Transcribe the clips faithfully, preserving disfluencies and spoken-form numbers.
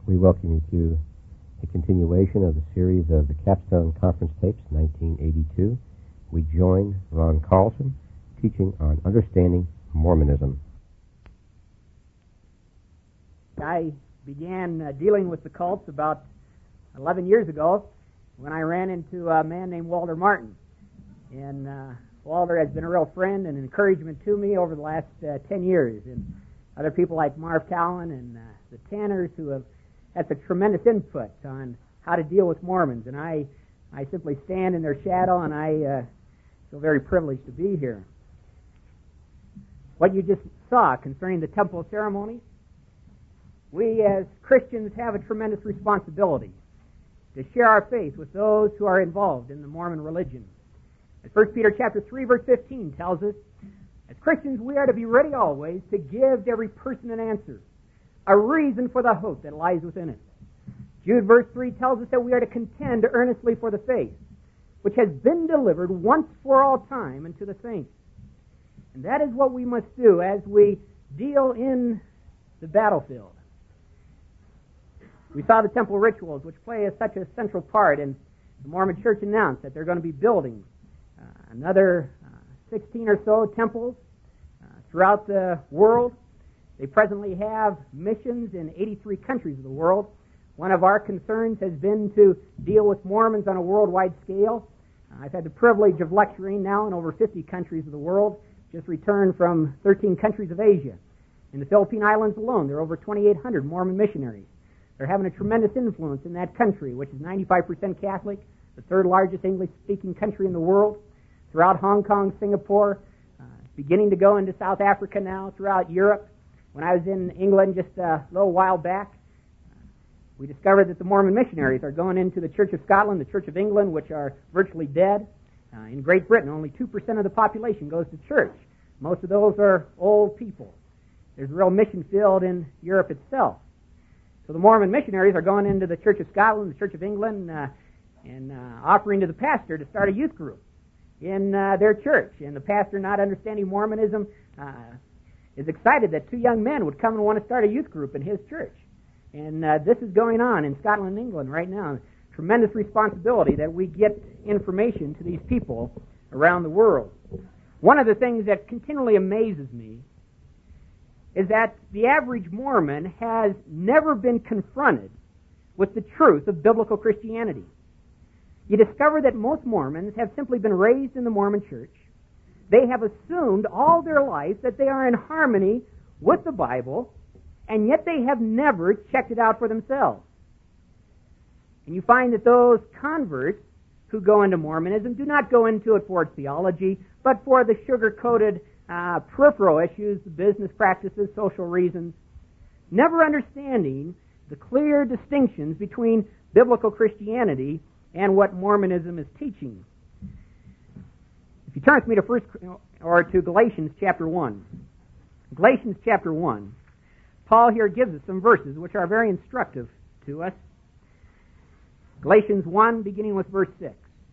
We welcome you to a continuation of the series of the Capstone Conference Tapes, nineteen eighty-two. We join Ron Carlson, teaching on understanding Mormonism. I began uh, dealing with the cults about eleven years ago when I ran into a man named Walter Martin. And uh, Walter has been a real friend and encouragement to me over the last uh, ten years. And other people like Marv Cowan and uh, the Tanners who have had a tremendous input on how to deal with Mormons. And I, I simply stand in their shadow, and I uh, feel very privileged to be here. What you just saw concerning the temple ceremonies, we as Christians have a tremendous responsibility to share our faith with those who are involved in the Mormon religion. As First Peter chapter three, verse fifteen tells us, as Christians we are to be ready always to give to every person an answer, a reason for the hope that lies within it. Jude verse three tells us that we are to contend earnestly for the faith, which has been delivered once for all time unto the saints. And that is what we must do as we deal in the battlefield. We saw the temple rituals, which play a, such a central part, and the Mormon Church announced that they're going to be building uh, another uh, sixteen or so temples uh, throughout the world. They presently have missions in eighty-three countries of the world. One of our concerns has been to deal with Mormons on a worldwide scale. Uh, I've had the privilege of lecturing now in over fifty countries of the world, just returned from thirteen countries of Asia. In the Philippine Islands alone, there are over twenty-eight hundred Mormon missionaries. They're having a tremendous influence in that country, which is ninety-five percent Catholic, the third largest English-speaking country in the world. Throughout Hong Kong, Singapore, uh, beginning to go into South Africa now, throughout Europe. When I was in England just a little while back, uh, we discovered that the Mormon missionaries are going into the Church of Scotland, the Church of England, which are virtually dead. Uh, in Great Britain, only two percent of the population goes to church. Most of those are old people. There's a real mission field in Europe itself. So the Mormon missionaries are going into the Church of Scotland, the Church of England, uh, and uh, offering to the pastor to start a youth group in uh, their church. And the pastor, not understanding Mormonism, uh, is excited that two young men would come and want to start a youth group in his church. And uh, this is going on in Scotland and England right now. Tremendous responsibility that we get information to these people around the world. One of the things that continually amazes me is that the average Mormon has never been confronted with the truth of biblical Christianity. You discover that most Mormons have simply been raised in the Mormon church. They have assumed all their life that they are in harmony with the Bible, and yet they have never checked it out for themselves. And you find that those converts who go into Mormonism do not go into it for its theology, but for the sugar-coated uh, peripheral issues, the business practices, social reasons, never understanding the clear distinctions between biblical Christianity and what Mormonism is teaching. If you turn with me to first or to Galatians chapter one. Galatians chapter one. Paul here gives us some verses which are very instructive to us. Galatians one, beginning with verse six.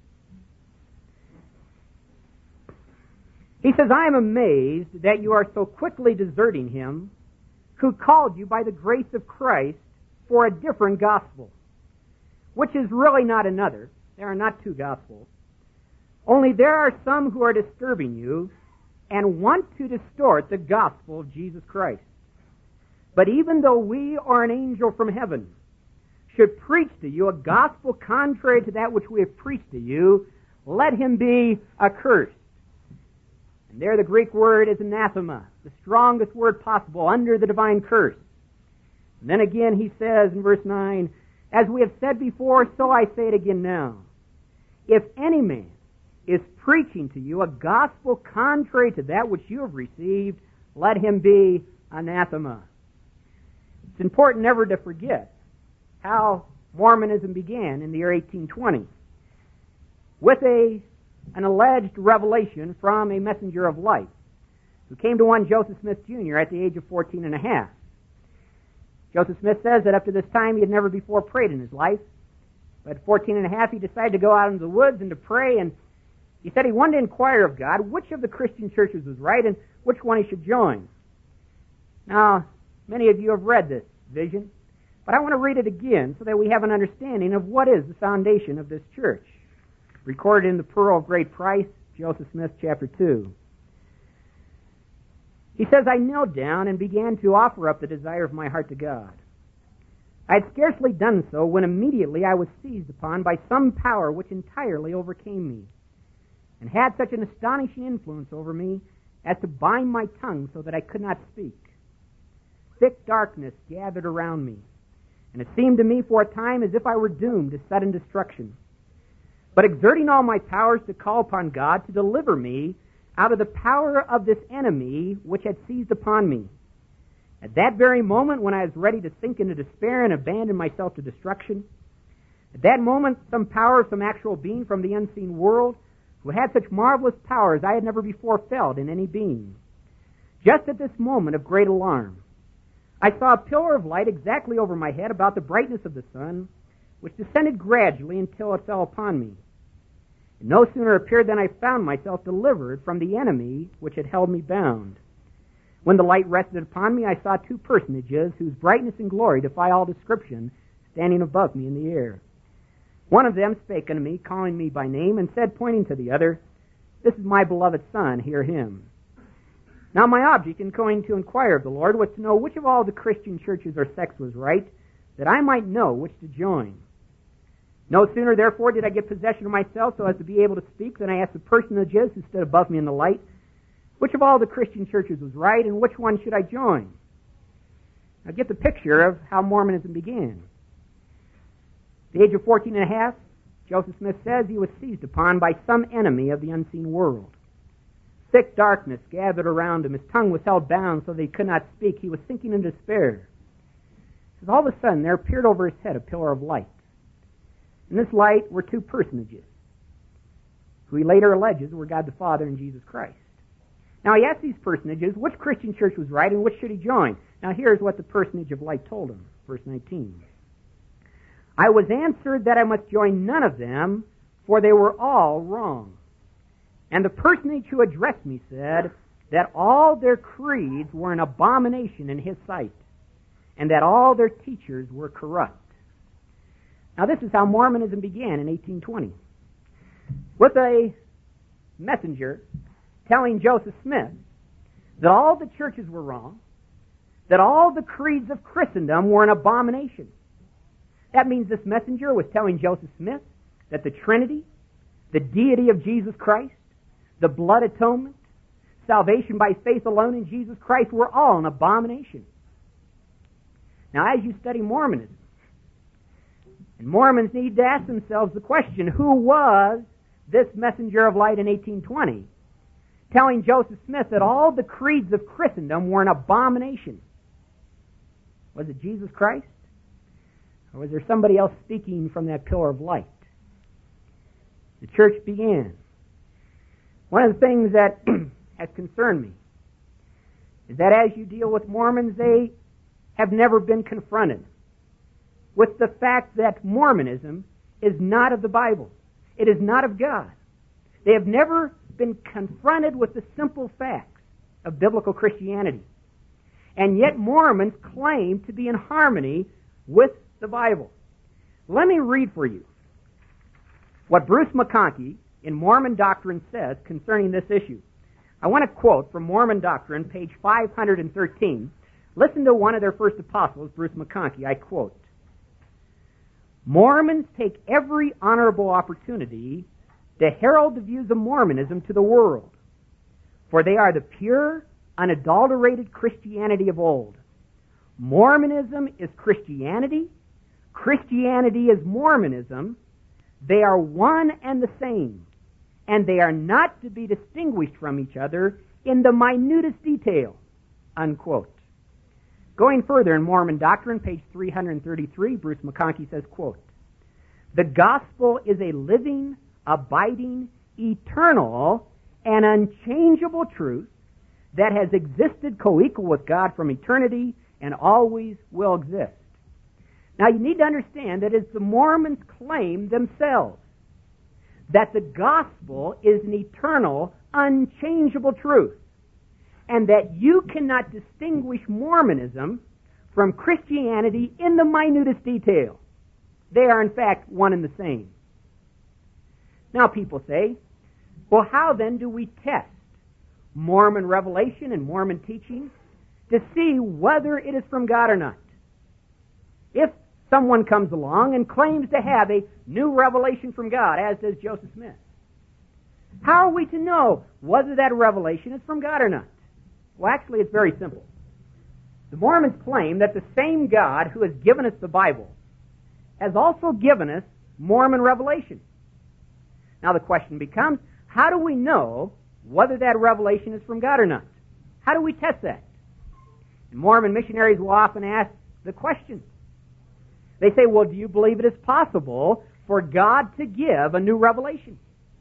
He says, I am amazed that you are so quickly deserting him who called you by the grace of Christ for a different gospel, which is really not another. There are not two gospels. Only there are some who are disturbing you and want to distort the gospel of Jesus Christ. But even though we or an angel from heaven should preach to you a gospel contrary to that which we have preached to you, let him be accursed. And there the Greek word is anathema, the strongest word possible, under the divine curse. And then again he says in verse nine, as we have said before, so I say it again now. If any man is preaching to you a gospel contrary to that which you have received, let him be anathema. It's important never to forget how Mormonism began in the year eighteen twenty with a an alleged revelation from a messenger of light who came to one Joseph Smith Junior at the age of fourteen and a half. Joseph Smith says that up to this time he had never before prayed in his life. But at fourteen and a half he decided to go out into the woods and to pray, and he said he wanted to inquire of God which of the Christian churches was right and which one he should join. Now, many of you have read this vision. But I want to read it again so that we have an understanding of what is the foundation of this church. Recorded in the Pearl of Great Price, Joseph Smith, chapter two. He says, I knelt down and began to offer up the desire of my heart to God. I had scarcely done so when immediately I was seized upon by some power which entirely overcame me, and had such an astonishing influence over me as to bind my tongue so that I could not speak. Thick darkness gathered around me, and it seemed to me for a time as if I were doomed to sudden destruction. But exerting all my powers to call upon God to deliver me out of the power of this enemy which had seized upon me. At that very moment when I was ready to sink into despair and abandon myself to destruction, at that moment some power, some actual being from the unseen world, who had such marvelous powers I had never before felt in any being. Just at this moment of great alarm, I saw a pillar of light exactly over my head about the brightness of the sun, which descended gradually until it fell upon me. It no sooner appeared than I found myself delivered from the enemy which had held me bound. When the light rested upon me, I saw two personages whose brightness and glory defy all description, standing above me in the air. One of them spake unto me, calling me by name, and said, pointing to the other, This is my beloved Son, hear him. Now my object in going to inquire of the Lord was to know which of all the Christian churches or sects was right, that I might know which to join. No sooner, therefore, did I get possession of myself so as to be able to speak than I asked the personages who stood above me in the light, which of all the Christian churches was right, and which one should I join? Now get the picture of how Mormonism began. At the age of fourteen and a half, Joseph Smith says he was seized upon by some enemy of the unseen world. Thick darkness gathered around him. His tongue was held bound so that he could not speak. He was sinking in despair. He says, all of a sudden there appeared over his head a pillar of light. In this light were two personages, who he later alleges were God the Father and Jesus Christ. Now he asked these personages which Christian church was right and which should he join. Now here's what the personage of light told him, verse nineteen. I was answered that I must join none of them, for they were all wrong. And the personage who addressed me said that all their creeds were an abomination in his sight, and that all their teachers were corrupt. Now this is how Mormonism began in eighteen twenty, with a messenger telling Joseph Smith that all the churches were wrong, that all the creeds of Christendom were an abomination. That means this messenger was telling Joseph Smith that the Trinity, the deity of Jesus Christ, the blood atonement, salvation by faith alone in Jesus Christ were all an abomination. Now as you study Mormonism, and Mormons need to ask themselves the question, who was this messenger of light in eighteen twenty? Telling Joseph Smith that all the creeds of Christendom were an abomination. Was it Jesus Christ? Or was there somebody else speaking from that pillar of light? The church began. One of the things that has concerned me is that as you deal with Mormons, they have never been confronted with the fact that Mormonism is not of the Bible. It is not of God. They have never been confronted with the simple facts of biblical Christianity. And yet Mormons claim to be in harmony with the Bible. Let me read for you what Bruce McConkie in Mormon Doctrine says concerning this issue. I want to quote from Mormon Doctrine, page five hundred thirteen. Listen to one of their first apostles, Bruce McConkie. I quote, Mormons take every honorable opportunity to herald the views of Mormonism to the world, for they are the pure, unadulterated Christianity of old. Mormonism is Christianity. Christianity is Mormonism. They are one and the same, and they are not to be distinguished from each other in the minutest detail, unquote. Going further in Mormon Doctrine, page three hundred thirty-three, Bruce McConkie says, quote, the gospel is a living, abiding, eternal, and unchangeable truth that has existed co-equal with God from eternity and always will exist. Now you need to understand that as the Mormons claim themselves that the gospel is an eternal, unchangeable truth, and that you cannot distinguish Mormonism from Christianity in the minutest detail. They are, in fact, one and the same. Now, people say, well, how then do we test Mormon revelation and Mormon teaching to see whether it is from God or not? If someone comes along and claims to have a new revelation from God, as does Joseph Smith, how are we to know whether that revelation is from God or not? Well, actually, it's very simple. The Mormons claim that the same God who has given us the Bible has also given us Mormon revelation. Now the question becomes, how do we know whether that revelation is from God or not? How do we test that? And Mormon missionaries will often ask the question. They say, well, do you believe it is possible for God to give a new revelation?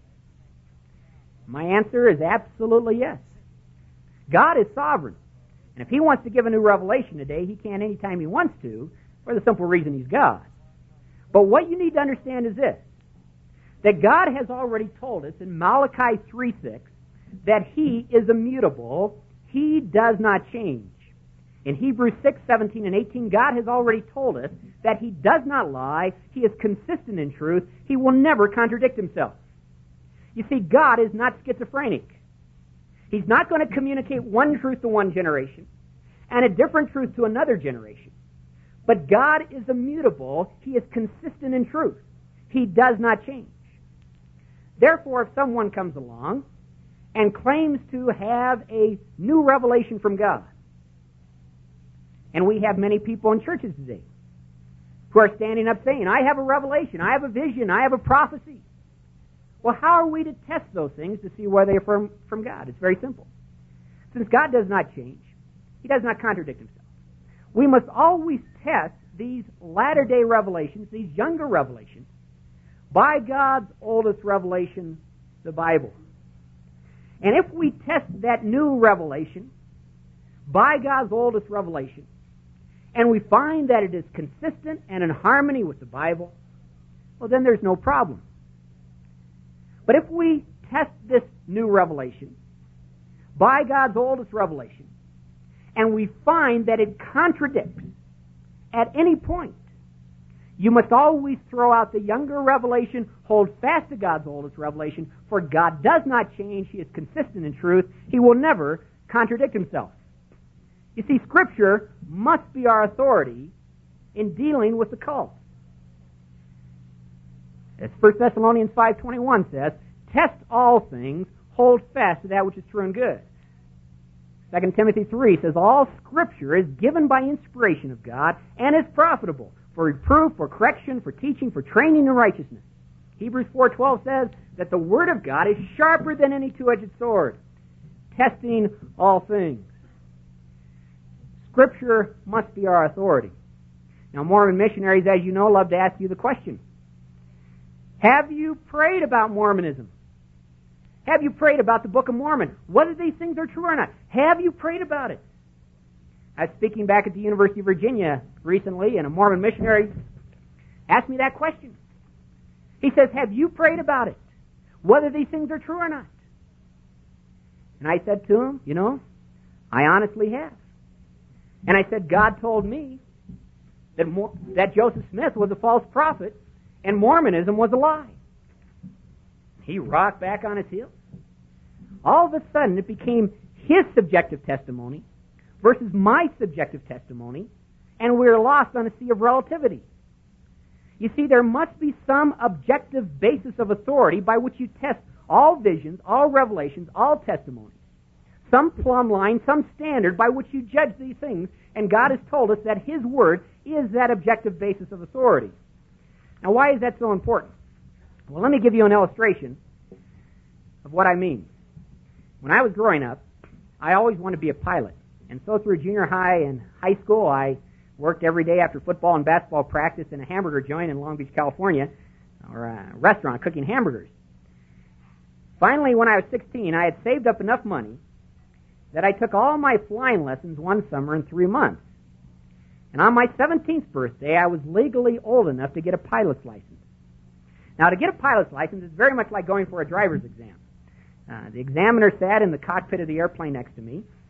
My answer is absolutely yes. God is sovereign. And if He wants to give a new revelation today, He can anytime He wants to, for the simple reason He's God. But what you need to understand is this, that God has already told us in Malachi three six that He is immutable. He does not change. In Hebrews six seventeen and eighteen, God has already told us that He does not lie. He is consistent in truth. He will never contradict Himself. You see, God is not schizophrenic. He's not going to communicate one truth to one generation and a different truth to another generation. But God is immutable. He is consistent in truth. He does not change. Therefore, if someone comes along and claims to have a new revelation from God, and we have many people in churches today who are standing up saying, I have a revelation, I have a vision, I have a prophecy. Well, how are we to test those things to see whether they are from, from God? It's very simple. Since God does not change, He does not contradict Himself, we must always test these latter-day revelations, these younger revelations, by God's oldest revelation, the Bible. And if we test that new revelation by God's oldest revelation, and we find that it is consistent and in harmony with the Bible, well, then there's no problem. But if we test this new revelation by God's oldest revelation, and we find that it contradicts at any point, you must always throw out the younger revelation, hold fast to God's oldest revelation, for God does not change. He is consistent in truth. He will never contradict Himself. You see, Scripture must be our authority in dealing with the cult. As First Thessalonians five twenty-one says, test all things, hold fast to that which is true and good. Second Timothy three says, all Scripture is given by inspiration of God and is profitable for reproof, for correction, for teaching, for training in righteousness. Hebrews four twelve says that the Word of God is sharper than any two-edged sword, testing all things. Scripture must be our authority. Now, Mormon missionaries, as you know, love to ask you the question, have you prayed about Mormonism? Have you prayed about the Book of Mormon? Whether these things are true or not. Have you prayed about it? I was speaking back at the University of Virginia recently, and a Mormon missionary asked me that question. He says, have you prayed about it? Whether these things are true or not. And I said to him, you know, I honestly have. And I said, God told me that, Mo- that Joseph Smith was a false prophet and Mormonism was a lie. He rocked back on his heels. All of a sudden, it became his subjective testimony versus my subjective testimony, and we're lost on a sea of relativity. You see, there must be some objective basis of authority by which you test all visions, all revelations, all testimonies. Some plumb line, some standard by which you judge these things, and God has told us that His Word is that objective basis of authority. Now, why is that so important? Well, let me give you an illustration of what I mean. When I was growing up, I always wanted to be a pilot. And so through junior high and high school, I worked every day after football and basketball practice in a hamburger joint in Long Beach, California, or a restaurant cooking hamburgers. Finally, when I was sixteen, I had saved up enough money that I took all my flying lessons one summer in three months. And on my seventeenth birthday, I was legally old enough to get a pilot's license. Now, to get a pilot's license is very much like going for a driver's exam. Uh, the examiner sat in the cockpit of the airplane next to me,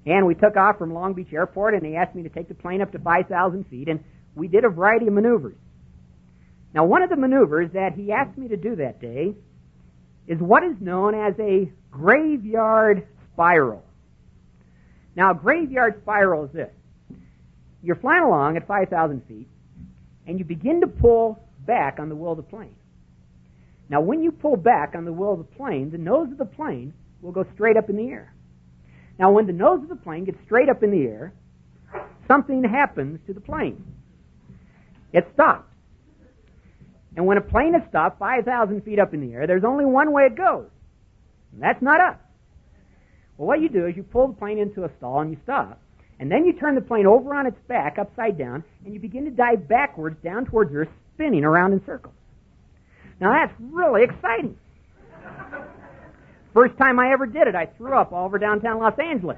And we took off from Long Beach Airport, and they asked me to take the plane up to five thousand feet, and we did a variety of maneuvers. Now, one of the maneuvers that he asked me to do that day is what is known as a graveyard spiral. Now, a graveyard spiral is this. You're flying along at five thousand feet, and you begin to pull back on the wheel of the plane. Now, when you pull back on the wheel of the plane, the nose of the plane will go straight up in the air. Now, when the nose of the plane gets straight up in the air, something happens to the plane. It stops. And when a plane is stopped five thousand feet up in the air, there's only one way it goes. And that's not up. Well, what you do is you pull the plane into a stall and you stop. And then you turn the plane over on its back, upside down, and you begin to dive backwards down towards Earth, spinning around in circles. Now, that's really exciting. First time I ever did it, I threw up all over downtown Los Angeles.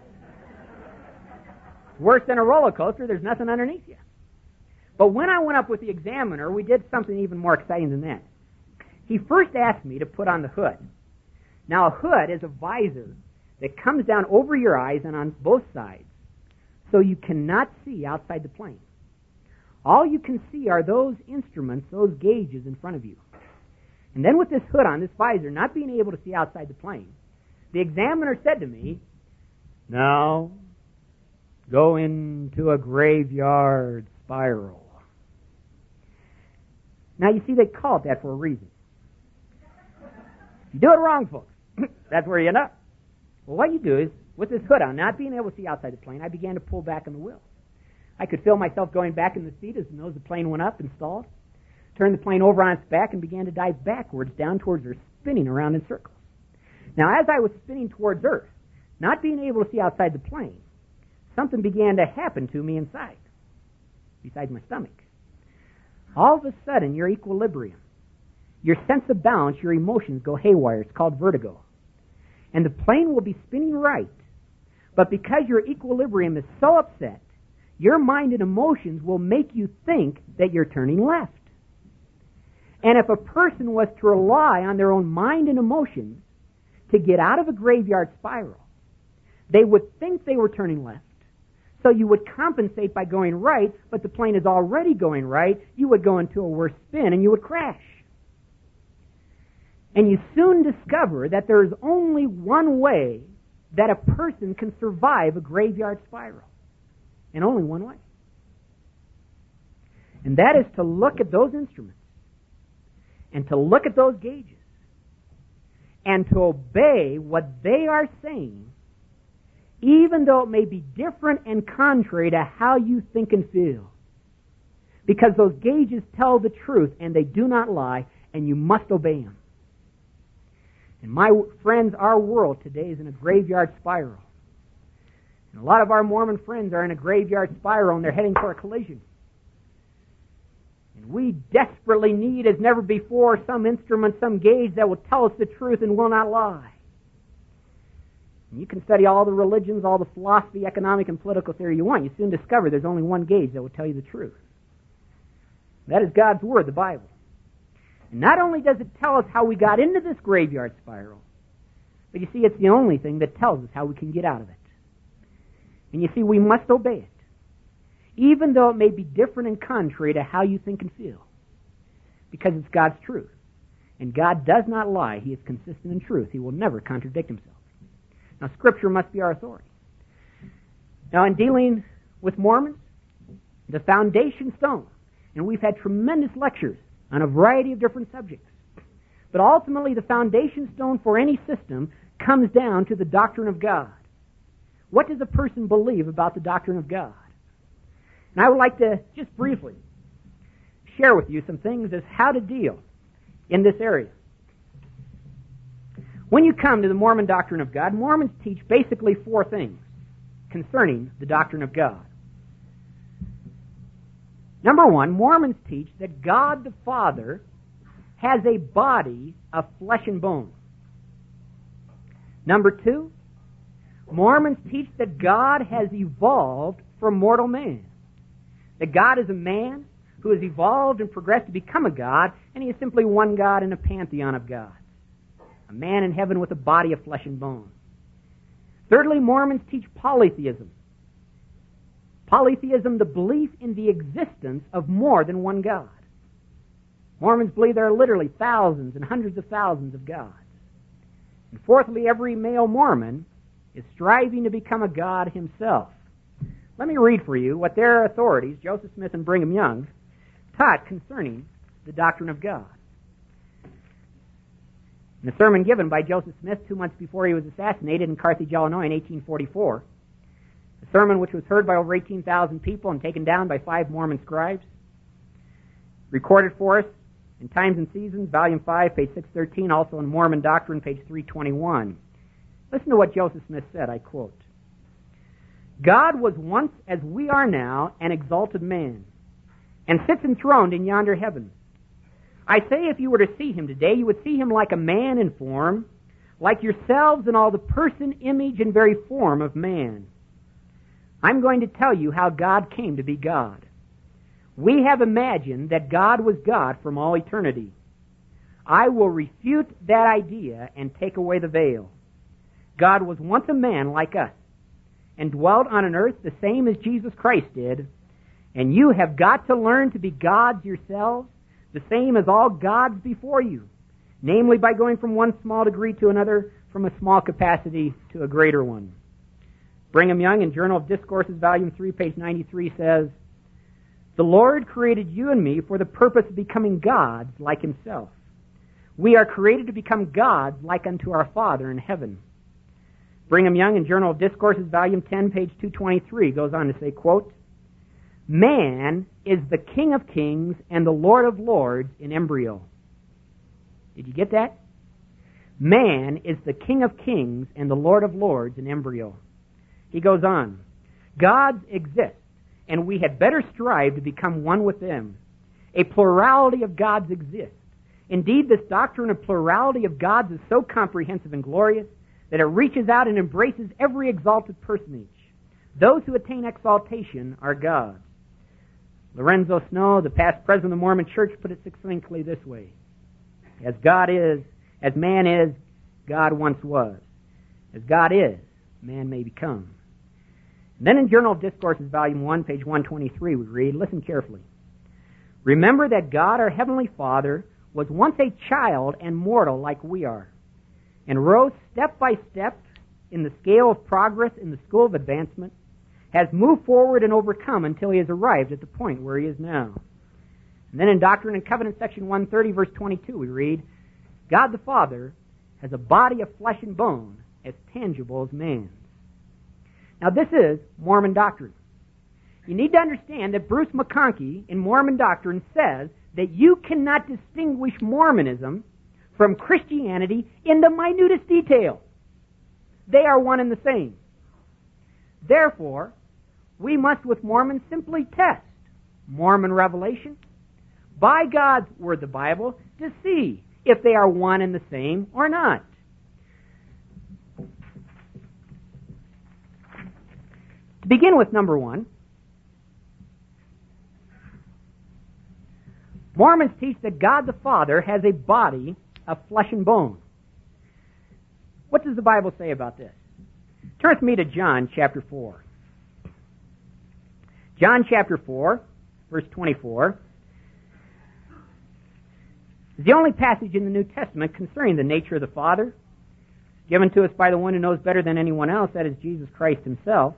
Worse than a roller coaster, there's nothing underneath you. But when I went up with the examiner, we did something even more exciting than that. He first asked me to put on the hood. Now, a hood is a visor that comes down over your eyes and on both sides, so you cannot see outside the plane. All you can see are those instruments, those gauges in front of you. And then with this hood on, this visor, not being able to see outside the plane, the examiner said to me, "Now, go into a graveyard spiral." Now, you see, they call it that for a reason. You do it wrong, folks. That's where you end up. Well, what you do is, with this hood on, not being able to see outside the plane, I began to pull back on the wheel. I could feel myself going back in the seat as the nose of the plane went up and stalled, turned the plane over on its back, and began to dive backwards down towards Earth, spinning around in circles. Now, as I was spinning towards Earth, not being able to see outside the plane, something began to happen to me inside, besides my stomach. All of a sudden, your equilibrium, your sense of balance, your emotions go haywire. It's called vertigo. And the plane will be spinning right, but because your equilibrium is so upset, your mind and emotions will make you think that you're turning left. And if a person was to rely on their own mind and emotions to get out of a graveyard spiral, they would think they were turning left. So you would compensate by going right, but the plane is already going right. You would go into a worse spin and you would crash. And you soon discover that there is only one way that a person can survive a graveyard spiral. And only one way. And that is to look at those instruments and to look at those gauges and to obey what they are saying, even though it may be different and contrary to how you think and feel. Because those gauges tell the truth and they do not lie, and you must obey them. And my friends, our world today is in a graveyard spiral. And a lot of our Mormon friends are in a graveyard spiral and they're heading for a collision. And we desperately need, as never before, some instrument, some gauge that will tell us the truth and will not lie. And you can study all the religions, all the philosophy, economic, and political theory you want. You soon discover there's only one gauge that will tell you the truth. That is God's Word, the Bible. And not only does it tell us how we got into this graveyard spiral, but you see, it's the only thing that tells us how we can get out of it. And you see, we must obey it, even though it may be different and contrary to how you think and feel, because it's God's truth. And God does not lie. He is consistent in truth. He will never contradict himself. Now, Scripture must be our authority. Now, in dealing with Mormons, the foundation stone, and we've had tremendous lectures on a variety of different subjects, but ultimately the foundation stone for any system comes down to the doctrine of God. What does a person believe about the doctrine of God? And I would like to just briefly share with you some things as how to deal in this area. When you come to the Mormon doctrine of God, Mormons teach basically four things concerning the doctrine of God. Number one, Mormons teach that God the Father has a body of flesh and bone. Number two, Mormons teach that God has evolved from mortal man. That God is a man who has evolved and progressed to become a God, and he is simply one God in a pantheon of gods. A man in heaven with a body of flesh and bone. Thirdly, Mormons teach polytheism. Polytheism, the belief in the existence of more than one God. Mormons believe there are literally thousands and hundreds of thousands of gods. And fourthly, every male Mormon is striving to become a god himself. Let me read for you what their authorities, Joseph Smith and Brigham Young, taught concerning the doctrine of God. In a sermon given by Joseph Smith two months before he was assassinated in Carthage, Illinois in eighteen forty-four, a sermon which was heard by over eighteen thousand people and taken down by five Mormon scribes, recorded for us in Times and Seasons, Volume five, page six thirteen, also in Mormon Doctrine, page three twenty-one. Listen to what Joseph Smith said, I quote, "God was once, as we are now, an exalted man, and sits enthroned in yonder heaven. I say if you were to see him today, you would see him like a man in form, like yourselves in all the person, image, and very form of man. I'm going to tell you how God came to be God. We have imagined that God was God from all eternity. I will refute that idea and take away the veil. God was once a man like us, and dwelt on an earth the same as Jesus Christ did, and you have got to learn to be gods yourselves, the same as all gods before you, namely by going from one small degree to another, from a small capacity to a greater one." Brigham Young in Journal of Discourses, Volume three, page ninety-three says, "The Lord created you and me for the purpose of becoming gods like himself. We are created to become gods like unto our Father in heaven." Brigham Young in Journal of Discourses, Volume ten, page two twenty-three goes on to say, quote, "Man is the King of kings and the Lord of lords in embryo." Did you get that? Man is the King of kings and the Lord of lords in embryo. He goes on, "Gods exist, and we had better strive to become one with them. A plurality of gods exists. Indeed, this doctrine of plurality of gods is so comprehensive and glorious that it reaches out and embraces every exalted personage. Those who attain exaltation are gods." Lorenzo Snow, the past president of the Mormon Church, put it succinctly this way: "As God is, as man is, God once was. As God is, man may become." And then in Journal of Discourses, Volume one, page one twenty-three, we read, listen carefully, "Remember that God, our Heavenly Father, was once a child and mortal like we are, and rose step by step in the scale of progress in the school of advancement, has moved forward and overcome until he has arrived at the point where he is now." And then in Doctrine and Covenants, section one thirty, verse twenty-two, we read, "God the Father has a body of flesh and bone as tangible as man's." Now this is Mormon doctrine. You need to understand that Bruce McConkie in Mormon Doctrine says that you cannot distinguish Mormonism from Christianity in the minutest detail. They are one and the same. Therefore, we must with Mormons simply test Mormon revelation by God's Word, the Bible, to see if they are one and the same or not. To begin with, number one, Mormons teach that God the Father has a body of flesh and bone. What does the Bible say about this? Turn with me to John chapter four. John chapter four, verse twenty-four, is the only passage in the New Testament concerning the nature of the Father, given to us by the one who knows better than anyone else, that is Jesus Christ himself.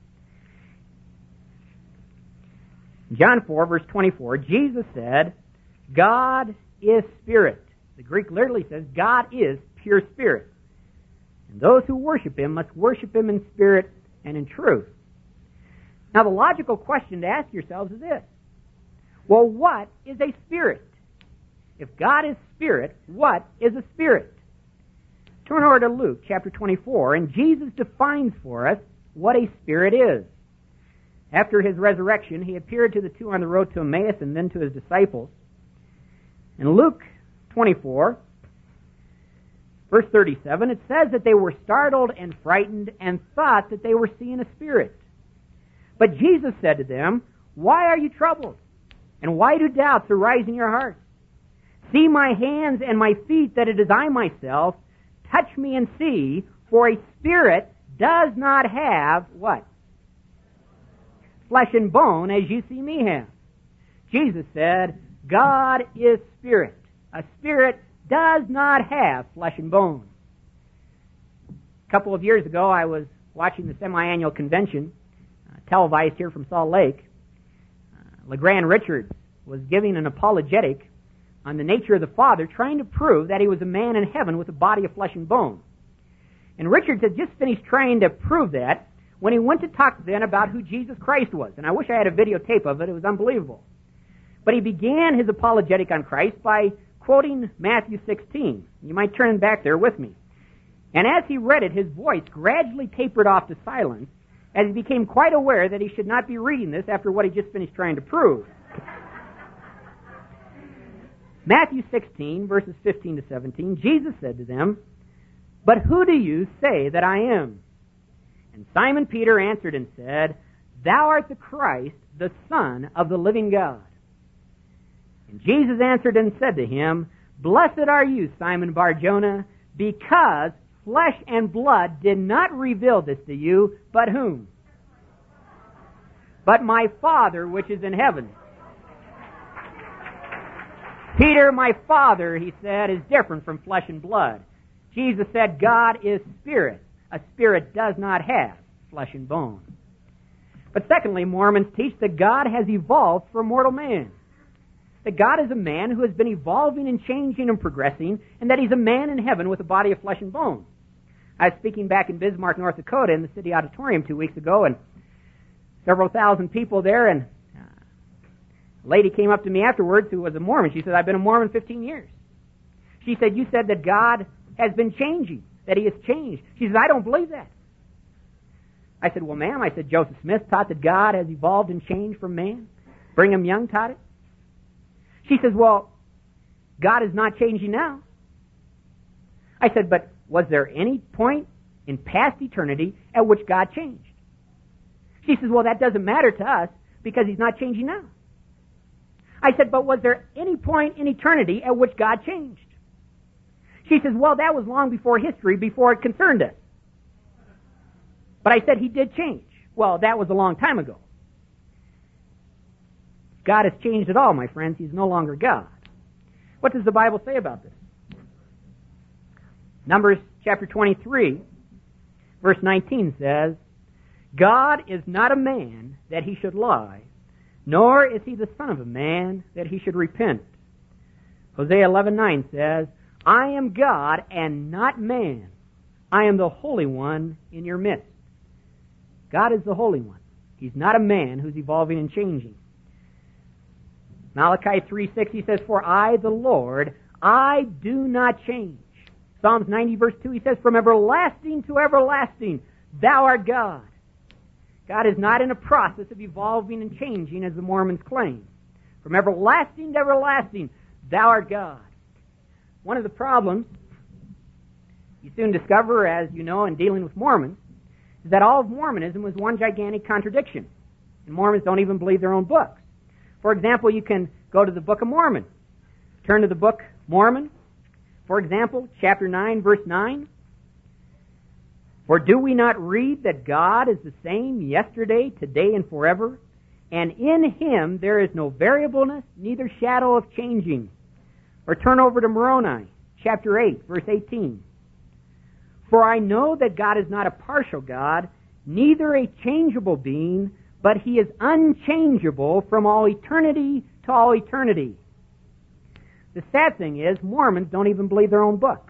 John four, verse twenty-four, Jesus said, "God is spirit." The Greek literally says, God is pure spirit. And those who worship him must worship him in spirit and in truth. Now the logical question to ask yourselves is this: well, what is a spirit? If God is spirit, what is a spirit? Turn over to Luke chapter twenty-four, and Jesus defines for us what a spirit is. After his resurrection, he appeared to the two on the road to Emmaus and then to his disciples. In Luke twenty-four, verse thirty-seven, it says that they were startled and frightened and thought that they were seeing a spirit. But Jesus said to them, "Why are you troubled? And why do doubts arise in your hearts? See my hands and my feet, that it is I myself. Touch me and see, for a spirit does not have what? Flesh and bone as you see me have. Jesus said, God is spirit. A spirit does not have flesh and bone. A couple of years ago, I was watching the semi-annual convention, uh, televised here from Salt Lake. Uh, LeGrand Richards was giving an apologetic on the nature of the Father, trying to prove that he was a man in heaven with a body of flesh and bone. And Richards had just finished trying to prove that when he went to talk then about who Jesus Christ was. And I wish I had a videotape of it. It was unbelievable. But he began his apologetic on Christ by quoting Matthew sixteen. You might turn back there with me. And as he read it, his voice gradually tapered off to silence as he became quite aware that he should not be reading this after what he just finished trying to prove. Matthew sixteen, verses fifteen to seventeen, Jesus said to them, "But who do you say that I am?" And Simon Peter answered and said, "Thou art the Christ, the Son of the living God." And Jesus answered and said to him, "Blessed are you, Simon Bar-Jonah, because flesh and blood did not reveal this to you, but whom? But my Father which is in heaven." Peter, my Father, he said, is different from flesh and blood. Jesus said, God is spirit. A spirit does not have flesh and bone. But secondly, Mormons teach that God has evolved from mortal man. That God is a man who has been evolving and changing and progressing, and that he's a man in heaven with a body of flesh and bone. I was speaking back in Bismarck, North Dakota, in the city auditorium two weeks ago, and several thousand people there, and a lady came up to me afterwards who was a Mormon. She said, "I've been a Mormon fifteen years. She said, "You said that God has been changing, that he has changed." She said, "I don't believe that." I said, "Well, ma'am," I said, "Joseph Smith taught that God has evolved and changed from man. Brigham Young taught it." She says, "Well, God is not changing now." I said, "But was there any point in past eternity at which God changed?" She says, "Well, that doesn't matter to us because he's not changing now." I said, "But was there any point in eternity at which God changed?" She says, "Well, that was long before history, before it concerned us." But I said, "He did change." Well, that was a long time ago. God has changed at all, my friends. He's no longer God. What does the Bible say about this? Numbers chapter twenty-three, verse nineteen says, "God is not a man that he should lie, nor is he the son of a man that he should repent." Hosea eleven nine says, "I am God and not man. I am the Holy One in your midst." God is the Holy One. He's not a man who's evolving and changing. Malachi three six, he says, "For I, the Lord, I do not change." Psalms ninety verse two, he says, "From everlasting to everlasting, thou art God." God is not in a process of evolving and changing as the Mormons claim. From everlasting to everlasting, thou art God. One of the problems you soon discover, as you know, in dealing with Mormons, is that all of Mormonism was one gigantic contradiction. And Mormons don't even believe their own books. For example, you can go to the Book of Mormon. Turn to the Book Mormon. For example, chapter nine, verse nine. "For do we not read that God is the same yesterday, today, and forever? And in him there is no variableness, neither shadow of changing." Or turn over to Moroni, chapter eight, verse eighteen. "For I know that God is not a partial God, neither a changeable being, but he is unchangeable from all eternity to all eternity." The sad thing is, Mormons don't even believe their own books.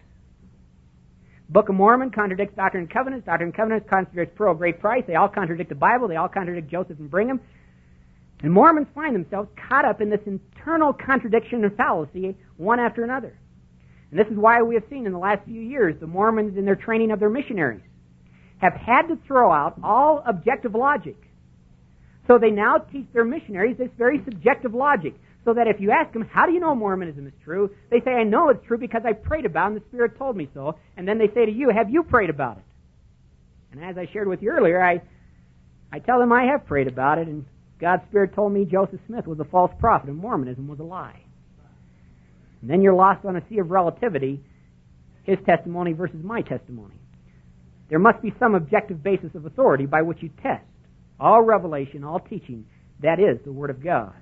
Book of Mormon contradicts Doctrine and Covenants. Doctrine and Covenants contradicts Pearl of Great Price. They all contradict the Bible. They all contradict Joseph and Brigham. And Mormons find themselves caught up in this internal contradiction and fallacy one after another. And this is why we have seen in the last few years the Mormons in their training of their missionaries have had to throw out all objective logic. So they now teach their missionaries this very subjective logic. So that if you ask them, "How do you know Mormonism is true?" they say, "I know it's true because I prayed about it and the Spirit told me so." And then they say to you, "Have you prayed about it?" And as I shared with you earlier, I, I tell them I have prayed about it, and God's Spirit told me Joseph Smith was a false prophet and Mormonism was a lie. And then you're lost on a sea of relativity, his testimony versus my testimony. There must be some objective basis of authority by which you test all revelation, all teaching. That is the Word of God.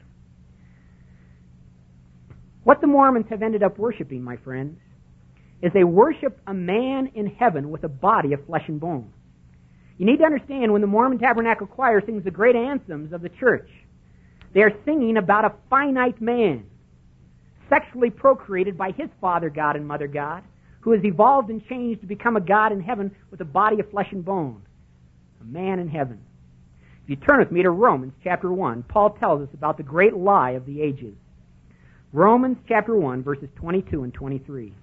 What the Mormons have ended up worshiping, my friends, is they worship a man in heaven with a body of flesh and bone. You need to understand, when the Mormon Tabernacle Choir sings the great anthems of the church, they are singing about a finite man, sexually procreated by his father God and mother God, who has evolved and changed to become a God in heaven with a body of flesh and bone. A man in heaven. If you turn with me to Romans chapter one, Paul tells us about the great lie of the ages. Romans chapter one, verses twenty-two and twenty-three.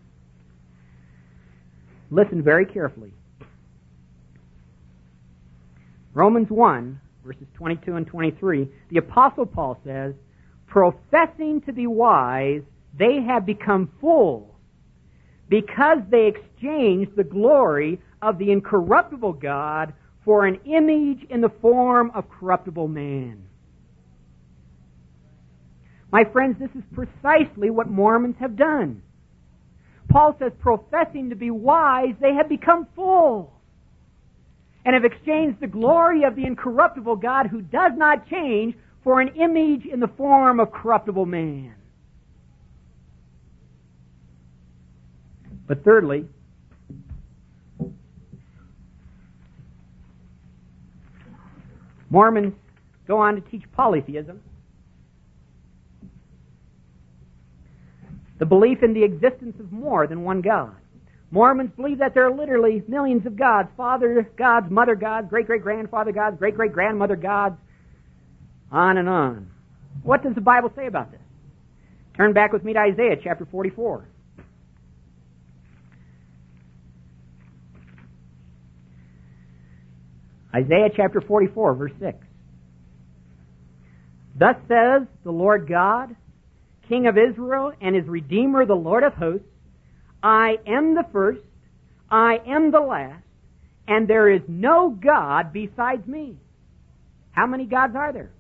Listen very carefully. Romans one, verses twenty-two and twenty-three, the Apostle Paul says, "Professing to be wise, they have become fools, because they exchanged the glory of the incorruptible God for an image in the form of corruptible man." My friends, this is precisely what Mormons have done. Paul says, professing to be wise, they have become fools, and have exchanged the glory of the incorruptible God who does not change for an image in the form of corruptible man. But thirdly, Mormons go on to teach polytheism, the belief in the existence of more than one God. Mormons believe that there are literally millions of gods, father gods, mother gods, great-great-grandfather gods, great-great-grandmother gods, on and on. What does the Bible say about this? Turn back with me to Isaiah chapter forty-four. Isaiah chapter forty-four, verse six. "Thus says the Lord God, King of Israel and his Redeemer, the Lord of hosts, I am the first, I am the last, and there is no God besides me." How many gods are there?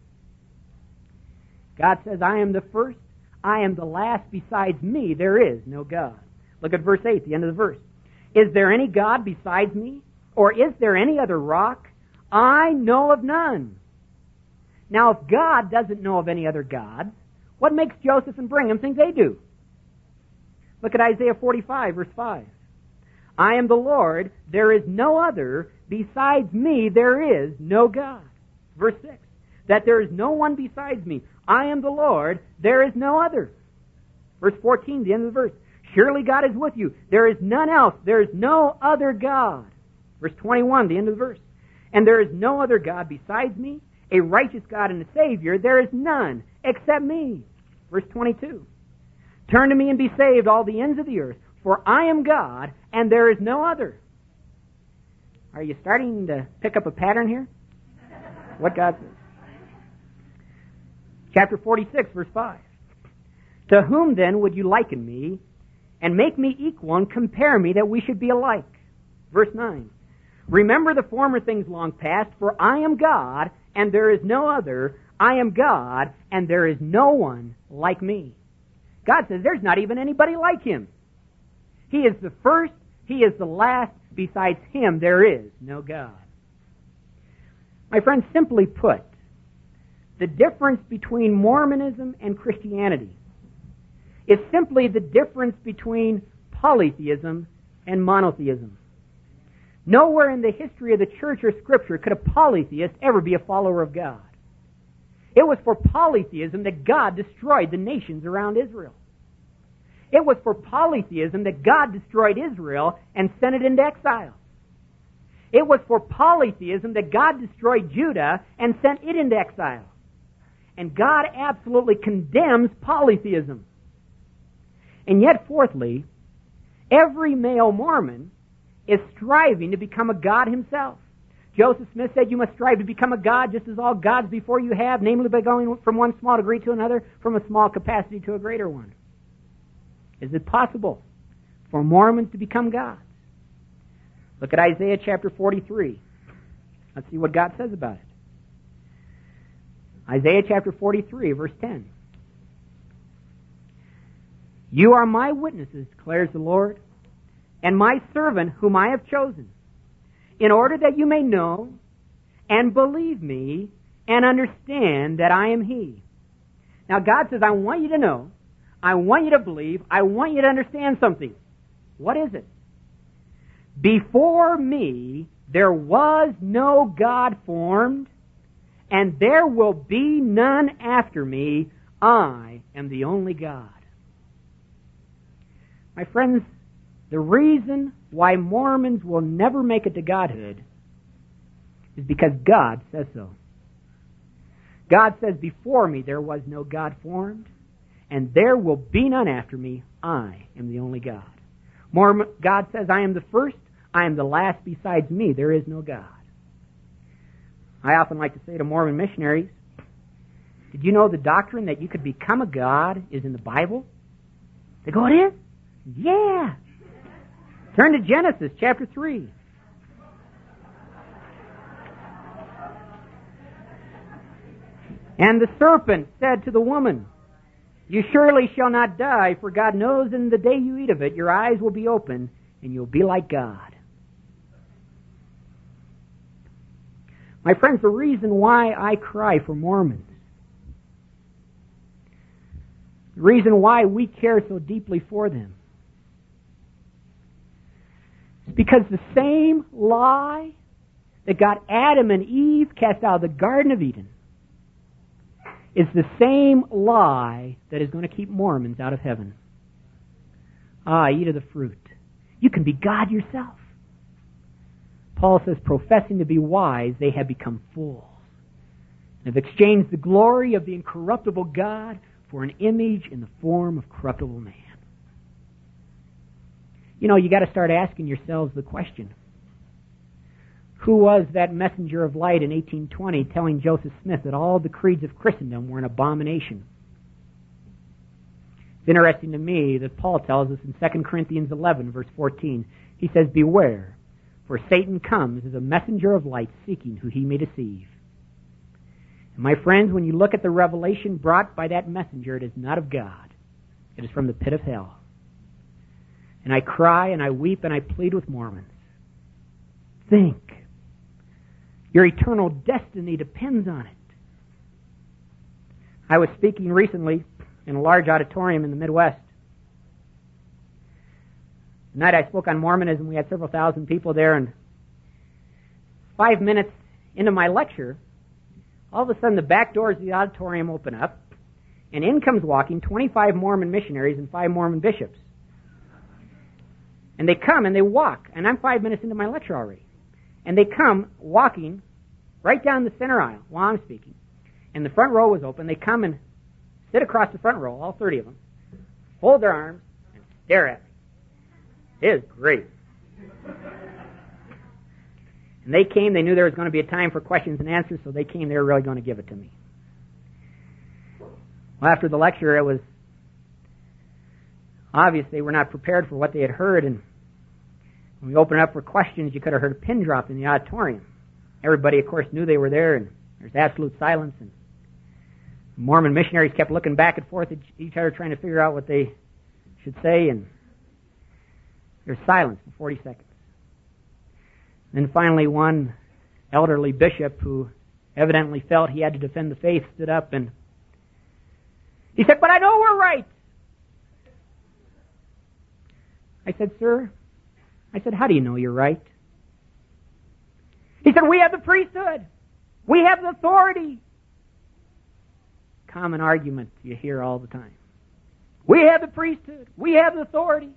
God says, I am the first, I am the last, besides me there is no God. Look at verse eight, the end of the verse. "Is there any God besides me? Or is there any other rock? I know of none." Now, if God doesn't know of any other gods, what makes Joseph and Brigham think they do? Look at Isaiah forty-five, verse five. "I am the Lord, there is no other, besides me there is no God." Verse six. "That there is no one besides me. I am the Lord, there is no other." Verse fourteen, the end of the verse. "Surely God is with you. There is none else. There is no other God." Verse twenty-one, the end of the verse. "And there is no other God besides me, a righteous God and a Savior. There is none except me." Verse twenty-two. "Turn to me and be saved, all the ends of the earth, for I am God, and there is no other." Are you starting to pick up a pattern here? What God says. Chapter forty-six, verse five. "To whom then would you liken me, and make me equal, and compare me, that we should be alike?" Verse nine. "Remember the former things long past, for I am God, and there is no other. I am God, and there is no one like me." God says there's not even anybody like Him. He is the first, He is the last. Besides Him, there is no God. My friends, simply put, the difference between Mormonism and Christianity is simply the difference between polytheism and monotheism. Nowhere in the history of the church or Scripture could a polytheist ever be a follower of God. It was for polytheism that God destroyed the nations around Israel. It was for polytheism that God destroyed Israel and sent it into exile. It was for polytheism that God destroyed Judah and sent it into exile. And God absolutely condemns polytheism. And yet, fourthly, every male Mormon is striving to become a god himself. Joseph Smith said you must strive to become a god just as all gods before you have, namely by going from one small degree to another, from a small capacity to a greater one. Is it possible for Mormons to become gods? Look at Isaiah chapter forty-three. Let's see what God says about it. Isaiah chapter forty-three, verse ten. "You are my witnesses, declares the Lord, and my servant whom I have chosen, in order that you may know and believe me and understand that I am He. Now God says, I want you to know, I want you to believe, I want you to understand something. What is it? Before me there was no God formed, and there will be none after me. I am the only God. My friends, the reason why Mormons will never make it to Godhood is because God says so. God says, before me there was no God formed, and there will be none after me. I am the only God. Mormon, God says, I am the first, I am the last. Besides me, there is no God. I often like to say to Mormon missionaries, did you know the doctrine that you could become a God is in the Bible? They go, it is? Yeah. Turn to Genesis chapter three. And the serpent said to the woman, you surely shall not die, for God knows in the day you eat of it, your eyes will be open, and you'll be like God. My friends, the reason why I cry for Mormons, the reason why we care so deeply for them, is because the same lie that got Adam and Eve cast out of the Garden of Eden is the same lie that is going to keep Mormons out of heaven. Ah, eat of the fruit. You can be God yourself. Paul says, professing to be wise, they have become fools, and have exchanged the glory of the incorruptible God for an image in the form of corruptible man. You know, you got to start asking yourselves the question, who was that messenger of light in eighteen twenty telling Joseph Smith that all the creeds of Christendom were an abomination? It's interesting to me that Paul tells us in Second Corinthians eleven, verse fourteen, he says, beware, for Satan comes as a messenger of light seeking who he may deceive. And my friends, when you look at the revelation brought by that messenger, it is not of God. It is from the pit of hell. And I cry and I weep and I plead with Mormons. Think. Your eternal destiny depends on it. I was speaking recently in a large auditorium in the Midwest. The night I spoke on Mormonism, we had several thousand people there, and five minutes into my lecture, all of a sudden the back doors of the auditorium open up, and in comes walking twenty-five Mormon missionaries and five Mormon bishops. And they come and they walk, and I'm five minutes into my lecture already. And they come walking right down the center aisle while I'm speaking. And the front row was open. They come and sit across the front row, all thirty of them, fold their arms, and stare at me. It is great. And they came, they knew there was going to be a time for questions and answers, so they came, they were really going to give it to me. Well, after the lecture, it was obvious they were not prepared for what they had heard, and when we opened up for questions, you could have heard a pin drop in the auditorium. Everybody, of course, knew they were there, and there's absolute silence, and Mormon missionaries kept looking back and forth at each other trying to figure out what they should say, and there's silence for forty seconds. Then finally one elderly bishop who evidently felt he had to defend the faith stood up and he said, but I know we're right. I said, sir, I said, how do you know you're right? He said, we have the priesthood. We have the authority. Common argument you hear all the time. We have the priesthood. We have the authority.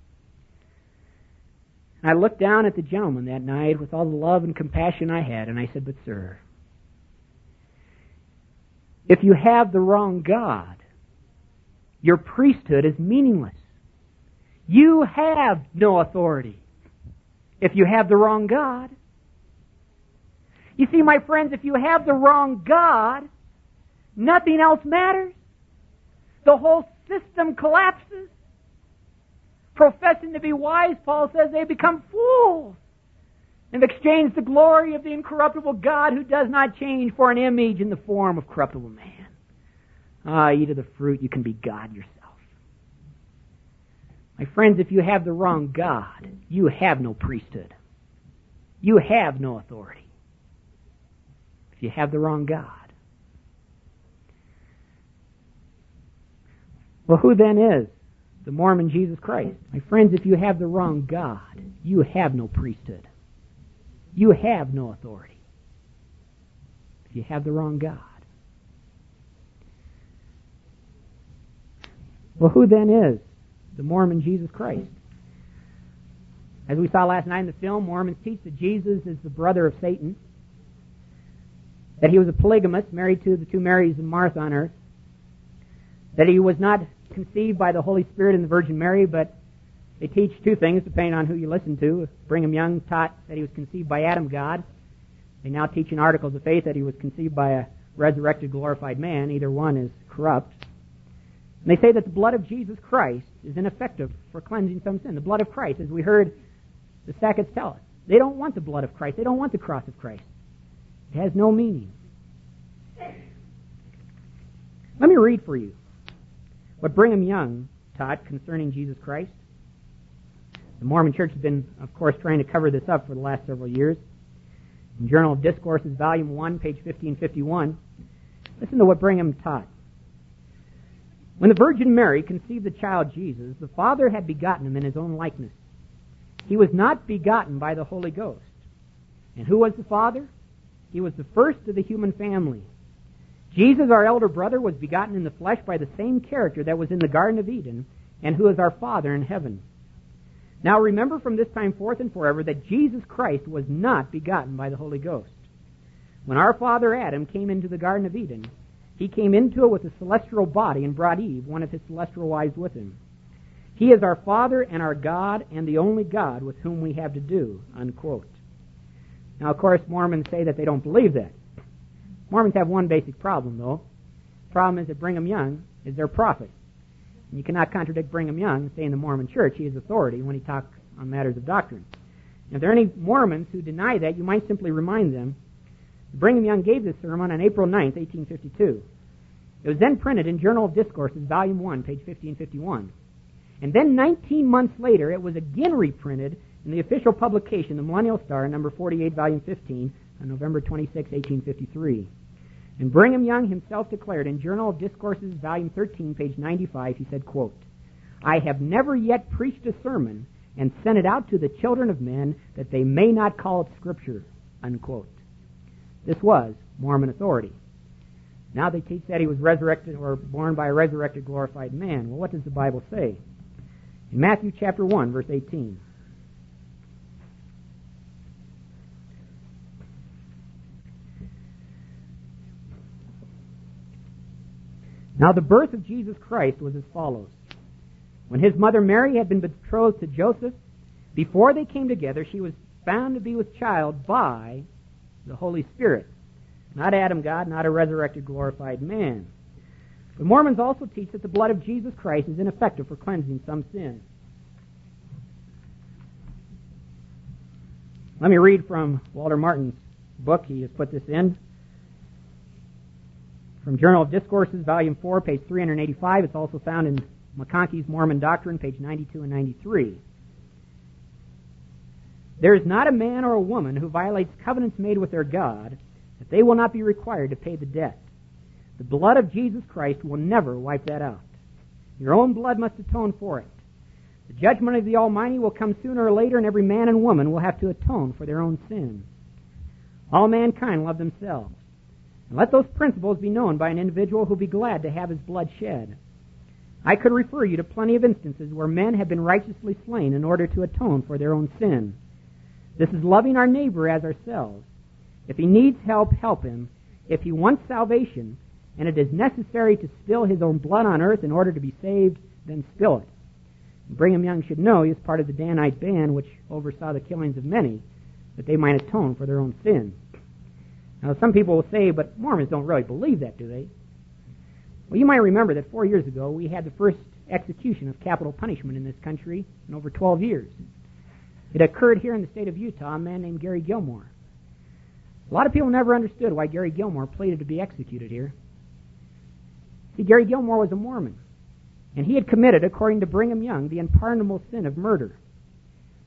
And I looked down at the gentleman that night with all the love and compassion I had, and I said, but sir, if you have the wrong God, your priesthood is meaningless. You have no authority if you have the wrong God. You see, my friends, if you have the wrong God, nothing else matters. The whole system collapses. Professing to be wise, Paul says, they become fools and have exchanged the glory of the incorruptible God who does not change for an image in the form of corruptible man. Ah, eat of the fruit, you can be God yourself. My friends, if you have the wrong God, you have no priesthood. You have no authority if you have the wrong God. Well, who then is the Mormon Jesus Christ? My friends, if you have the wrong God, you have no priesthood. You have no authority if you have the wrong God. Well, who then is the Mormon Jesus Christ? As we saw last night in the film, Mormons teach that Jesus is the brother of Satan, that he was a polygamist, married to the two Marys and Martha on earth, that he was not conceived by the Holy Spirit and the Virgin Mary, but they teach two things depending on who you listen to. Brigham Young taught that he was conceived by Adam God. They now teach in Articles of Faith that he was conceived by a resurrected, glorified man. Either one is corrupt. And they say that the blood of Jesus Christ is ineffective for cleansing from sin. The blood of Christ, as we heard the Sacketts tell us. They don't want the blood of Christ. They don't want the cross of Christ. It has no meaning. Let me read for you what Brigham Young taught concerning Jesus Christ. The Mormon Church has been, of course, trying to cover this up for the last several years. In Journal of Discourses, Volume one, page fifteen fifty-one, listen to what Brigham taught. When the Virgin Mary conceived the child Jesus, the Father had begotten him in his own likeness. He was not begotten by the Holy Ghost. And who was the Father? He was the first of the human family. Jesus, our elder brother, was begotten in the flesh by the same character that was in the Garden of Eden, and who is our Father in heaven. Now remember from this time forth and forever that Jesus Christ was not begotten by the Holy Ghost. When our father Adam came into the Garden of Eden, he came into it with a celestial body and brought Eve, one of his celestial wives, with him. He is our Father and our God and the only God with whom we have to do, unquote. Now, of course, Mormons say that they don't believe that. Mormons have one basic problem, though. The problem is that Brigham Young is their prophet. And you cannot contradict Brigham Young and say in the Mormon Church he is authority when he talks on matters of doctrine. And if there are any Mormons who deny that, you might simply remind them Brigham Young gave this sermon on April ninth, eighteen fifty-two. It was then printed in Journal of Discourses, Volume one, page fifteen fifty-one. And then nineteen months later, it was again reprinted in the official publication, the Millennial Star, number forty-eight, volume fifteen, on November twenty-sixth, eighteen fifty-three. And Brigham Young himself declared in Journal of Discourses, volume thirteen, page ninety-five, he said, quote, I have never yet preached a sermon and sent it out to the children of men that they may not call it Scripture, unquote. This was Mormon authority. Now they teach that he was resurrected or born by a resurrected, glorified man. Well, what does the Bible say? In Matthew chapter one, verse eighteen. Now the birth of Jesus Christ was as follows. When his mother Mary had been betrothed to Joseph, before they came together, she was found to be with child by the Holy Spirit. Not Adam God, not a resurrected, glorified man. The Mormons also teach that the blood of Jesus Christ is ineffective for cleansing some sin. Let me read from Walter Martin's book. He has put this in. From Journal of Discourses, Volume four, page three eighty-five. It's also found in McConkey's Mormon Doctrine, page ninety-two and ninety-three. There is not a man or a woman who violates covenants made with their God that they will not be required to pay the debt. The blood of Jesus Christ will never wipe that out. Your own blood must atone for it. The judgment of the Almighty will come sooner or later, and every man and woman will have to atone for their own sin. All mankind love themselves. And let those principles be known by an individual who will be glad to have his blood shed. I could refer you to plenty of instances where men have been righteously slain in order to atone for their own sin. This is loving our neighbor as ourselves. If he needs help, help him. If he wants salvation, and it is necessary to spill his own blood on earth in order to be saved, then spill it. Brigham Young should know he is part of the Danite band which oversaw the killings of many, that they might atone for their own sin. Now, some people will say, but Mormons don't really believe that, do they? Well, you might remember that four years ago we had the first execution of capital punishment in this country in over twelve years. It occurred here in the state of Utah, a man named Gary Gilmore. A lot of people never understood why Gary Gilmore pleaded to be executed here. See, Gary Gilmore was a Mormon, and he had committed, according to Brigham Young, the unpardonable sin of murder.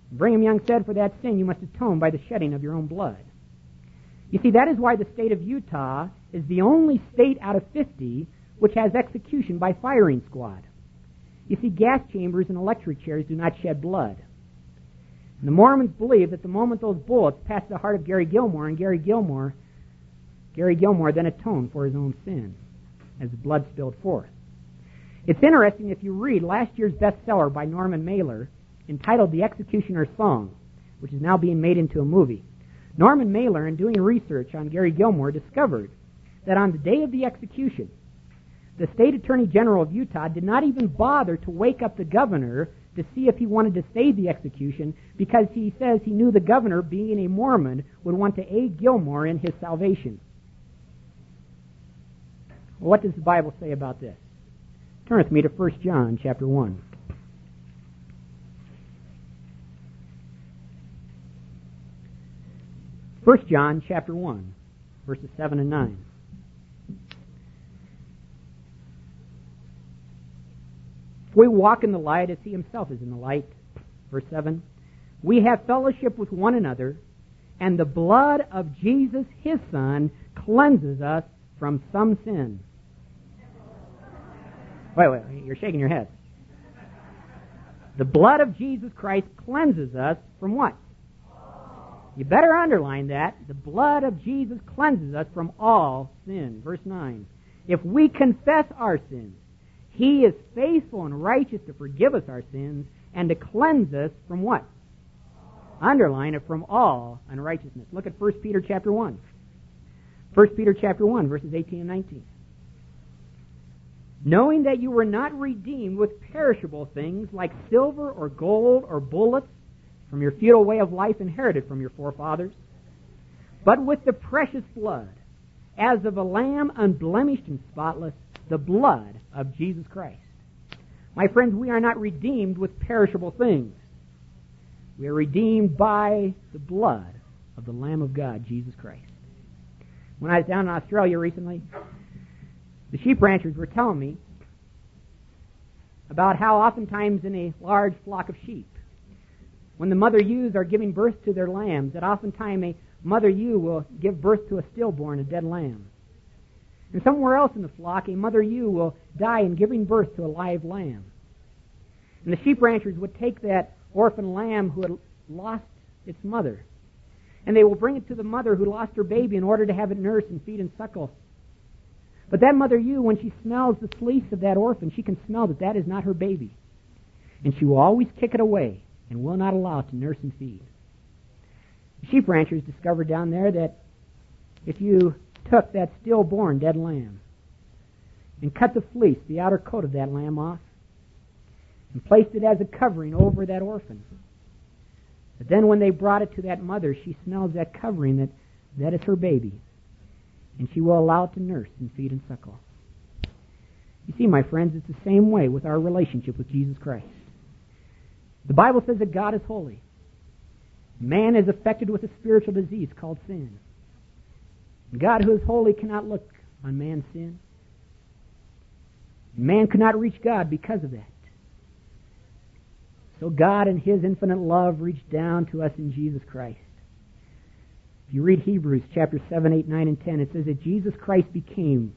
Brigham Young said, for that sin you must atone by the shedding of your own blood. You see, that is why the state of Utah is the only state out of fifty which has execution by firing squad. You see, gas chambers and electric chairs do not shed blood. And the Mormons believe that the moment those bullets passed the heart of Gary Gilmore, and Gary Gilmore, Gary Gilmore then atoned for his own sin as the blood spilled forth. It's interesting if you read last year's bestseller by Norman Mailer entitled The Executioner's Song, which is now being made into a movie. Norman Mailer, in doing research on Gary Gilmore, discovered that on the day of the execution, the State Attorney General of Utah did not even bother to wake up the governor to see if he wanted to stay the execution, because he says he knew the governor, being a Mormon, would want to aid Gilmore in his salvation. Well, what does the Bible say about this? Turn with me to First John chapter one. First John chapter one, verses seven and nine. If we walk in the light as he himself is in the light, verse seven, we have fellowship with one another, and the blood of Jesus, his Son, cleanses us from some sin. Wait, wait, you're shaking your head. The blood of Jesus Christ cleanses us from what? You better underline that. The blood of Jesus cleanses us from all sin. Verse nine. If we confess our sins, he is faithful and righteous to forgive us our sins and to cleanse us from what? Underline it, from all unrighteousness. Look at First Peter chapter one. First Peter chapter one, verses eighteen and nineteen. Knowing that you were not redeemed with perishable things like silver or gold or bullets from your futile way of life inherited from your forefathers, but with the precious blood, as of a lamb unblemished and spotless, the blood of Jesus Christ. My friends, we are not redeemed with perishable things. We are redeemed by the blood of the Lamb of God, Jesus Christ. When I was down in Australia recently, the sheep ranchers were telling me about how oftentimes in a large flock of sheep, when the mother ewes are giving birth to their lambs, that oftentimes a mother ewe will give birth to a stillborn, a dead lamb. And somewhere else in the flock, a mother ewe will die in giving birth to a live lamb. And the sheep ranchers would take that orphan lamb who had lost its mother, and they will bring it to the mother who lost her baby in order to have it nurse and feed and suckle. But that mother ewe, when she smells the fleece of that orphan, she can smell that that is not her baby. And she will always kick it away and will not allow it to nurse and feed. The sheep ranchers discovered down there that if you took that stillborn dead lamb and cut the fleece, the outer coat of that lamb off, and placed it as a covering over that orphan, but then when they brought it to that mother, she smells that covering, that that is her baby, and she will allow it to nurse and feed and suckle. You see, my friends, it's the same way with our relationship with Jesus Christ. The Bible says that God is holy. Man is affected with a spiritual disease called sin. God, who is holy, cannot look on man's sin. Man could not reach God because of that. So God, in his infinite love, reached down to us in Jesus Christ. If you read Hebrews chapter seven, eight, nine, and ten, it says that Jesus Christ became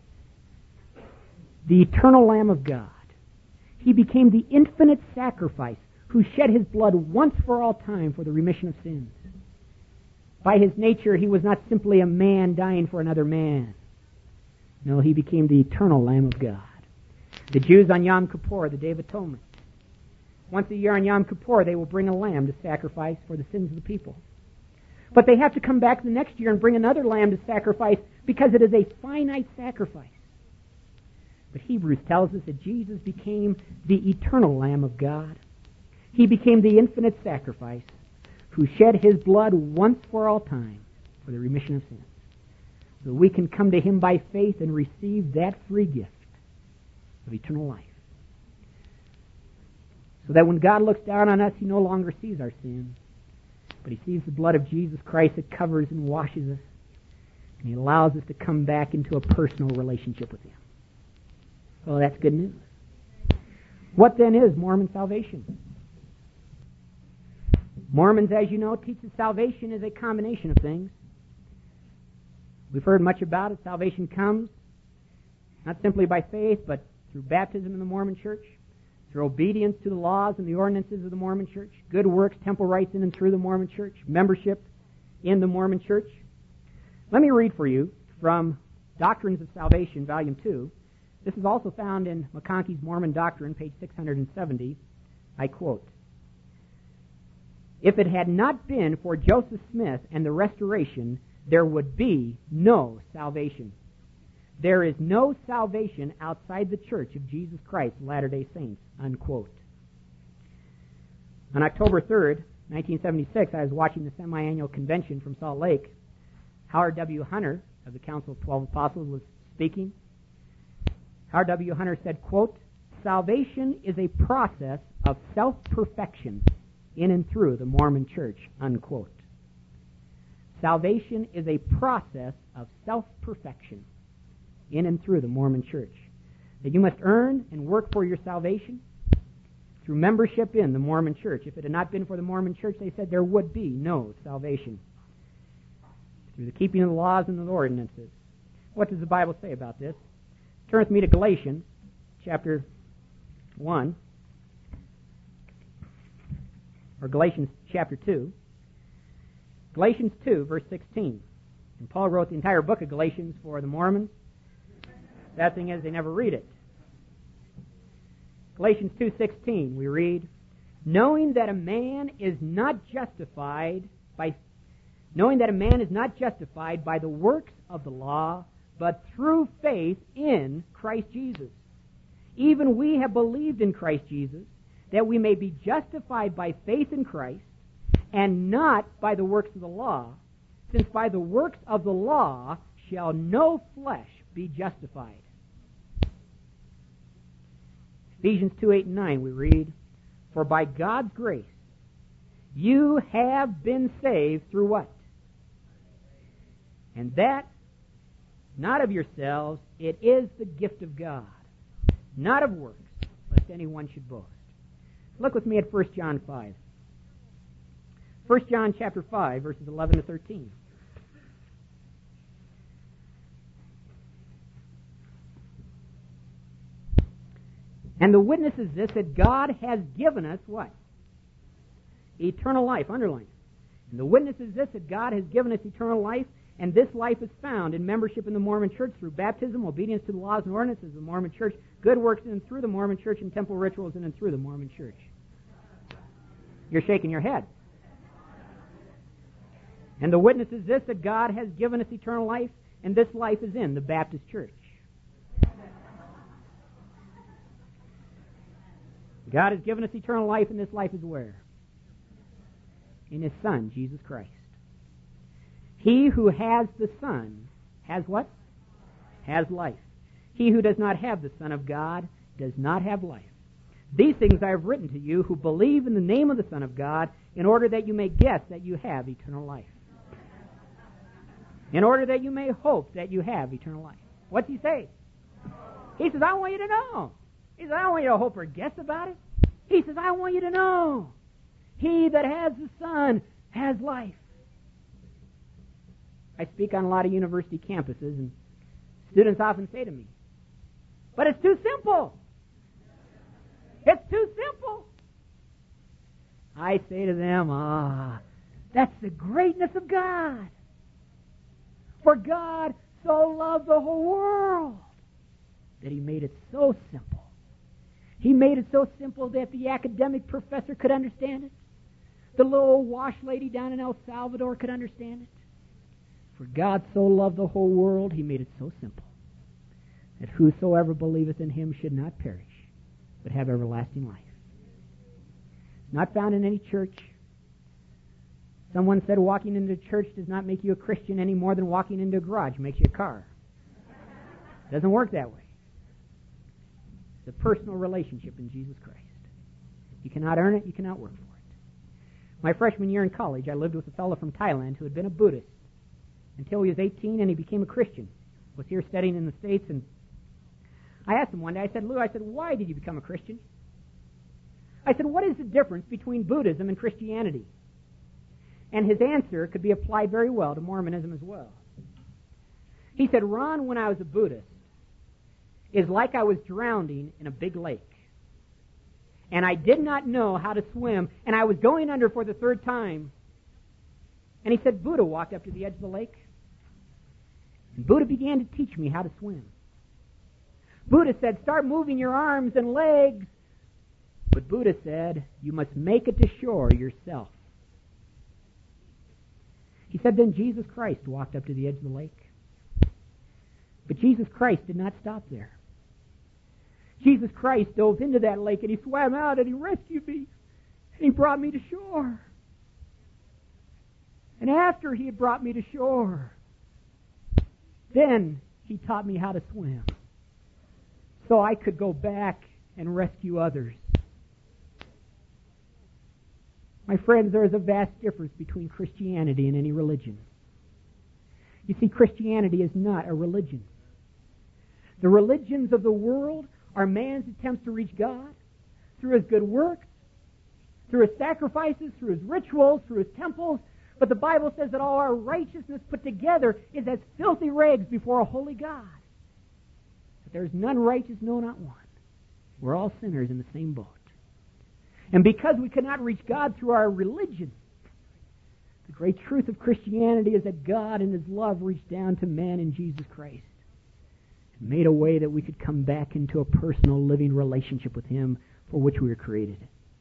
the eternal Lamb of God. He became the infinite sacrifice who shed his blood once for all time for the remission of sins. By his nature, he was not simply a man dying for another man. No, he became the eternal Lamb of God. The Jews on Yom Kippur, the Day of Atonement, once a year on Yom Kippur, they will bring a lamb to sacrifice for the sins of the people. But they have to come back the next year and bring another lamb to sacrifice because it is a finite sacrifice. But Hebrews tells us that Jesus became the eternal Lamb of God. He became the infinite sacrifice who shed his blood once for all time for the remission of sins. So we can come to him by faith and receive that free gift of eternal life. So that when God looks down on us, he no longer sees our sin, but he sees the blood of Jesus Christ that covers and washes us, and he allows us to come back into a personal relationship with him. Well, that's good news. What then is Mormon salvation? Mormons, as you know, teach that salvation is a combination of things. We've heard much about it. Salvation comes not simply by faith, but through baptism in the Mormon Church, through obedience to the laws and the ordinances of the Mormon Church, good works, temple rights in and through the Mormon Church, membership in the Mormon Church. Let me read for you from Doctrines of Salvation, Volume two. This is also found in McConkie's Mormon Doctrine, page six hundred seventy. I quote, "If it had not been for Joseph Smith and the Restoration, there would be no salvation. There is no salvation outside the Church of Jesus Christ of Latter-day Saints," unquote. On October third, nineteen seventy-six, I was watching the semi-annual convention from Salt Lake. Howard W. Hunter of the Council of Twelve Apostles was speaking. Howard W. Hunter said, quote, "Salvation is a process of self-perfection in and through the Mormon Church," unquote. Salvation is a process of self-perfection in and through the Mormon Church. That you must earn and work for your salvation through membership in the Mormon Church. If it had not been for the Mormon Church, they said, there would be no salvation. Through the keeping of the laws and the ordinances. What does the Bible say about this? Turn with me to Galatians chapter one, or Galatians chapter two. Galatians two, verse sixteen. And Paul wrote the entire book of Galatians for the Mormons. That thing is, they never read it. Galatians two sixteen, we read, knowing that a man is not justified by knowing that a man is not justified by the works of the law, but through faith in Christ Jesus. Even we have believed in Christ Jesus, that we may be justified by faith in Christ, and not by the works of the law, since by the works of the law shall no flesh be justified. Ephesians two, eight and nine, we read, for by God's grace you have been saved through what? And that, not of yourselves, it is the gift of God, not of works, lest anyone should boast. Look with me at First John five. First John chapter five, verses eleven to thirteen. And the witness is this, that God has given us what? Eternal life. Underline. And the witness is this, that God has given us eternal life, and this life is found in membership in the Mormon Church through baptism, obedience to the laws and ordinances of the Mormon Church, good works in and through the Mormon Church, and temple rituals in and through the Mormon Church. You're shaking your head. And the witness is this, that God has given us eternal life, and this life is in the Baptist Church. God has given us eternal life, and this life is where? In His Son, Jesus Christ. He who has the Son has what? Has life. He who does not have the Son of God does not have life. These things I have written to you who believe in the name of the Son of God, in order that you may guess that you have eternal life. In order that you may hope that you have eternal life. What's he say? He says, I want you to know. He says, I don't want you to hope or guess about it. He says, I want you to know. He that has the Son has life. I speak on a lot of university campuses, and students often say to me, but it's too simple. It's too simple. I say to them, ah, that's the greatness of God. For God so loved the whole world that He made it so simple. He made it so simple that the academic professor could understand it. The little wash lady down in El Salvador could understand it. For God so loved the whole world, He made it so simple that whosoever believeth in Him should not perish, but have everlasting life. Not found in any church. Someone said walking into church does not make you a Christian any more than walking into a garage makes you a car. It doesn't work that way. It's a personal relationship in Jesus Christ. You cannot earn it, you cannot work for it. My freshman year in college, I lived with a fellow from Thailand who had been a Buddhist until he was eighteen, and he became a Christian. Was here studying in the States, and I asked him one day, I said, Lou, I said, why did you become a Christian? I said, what is the difference between Buddhism and Christianity? And his answer could be applied very well to Mormonism as well. He said, Ron, when I was a Buddhist, is like I was drowning in a big lake. And I did not know how to swim, and I was going under for the third time. And he said, Buddha walked up to the edge of the lake, and Buddha began to teach me how to swim. Buddha said, start moving your arms and legs. But Buddha said, you must make it to shore yourself. He said, then Jesus Christ walked up to the edge of the lake. But Jesus Christ did not stop there. Jesus Christ dove into that lake, and he swam out, and he rescued me, and he brought me to shore. And after he had brought me to shore, then he taught me how to swim, so I could go back and rescue others. My friends, there is a vast difference between Christianity and any religion. You see, Christianity is not a religion. The religions of the world are man's attempts to reach God through his good works, through his sacrifices, through his rituals, through his temples. But the Bible says that all our righteousness put together is as filthy rags before a holy God. But there's none righteous, no, not one. We're all sinners in the same boat. And because we cannot reach God through our religion, the great truth of Christianity is that God in his love reached down to man in Jesus Christ and made a way that we could come back into a personal living relationship with him for which we were created.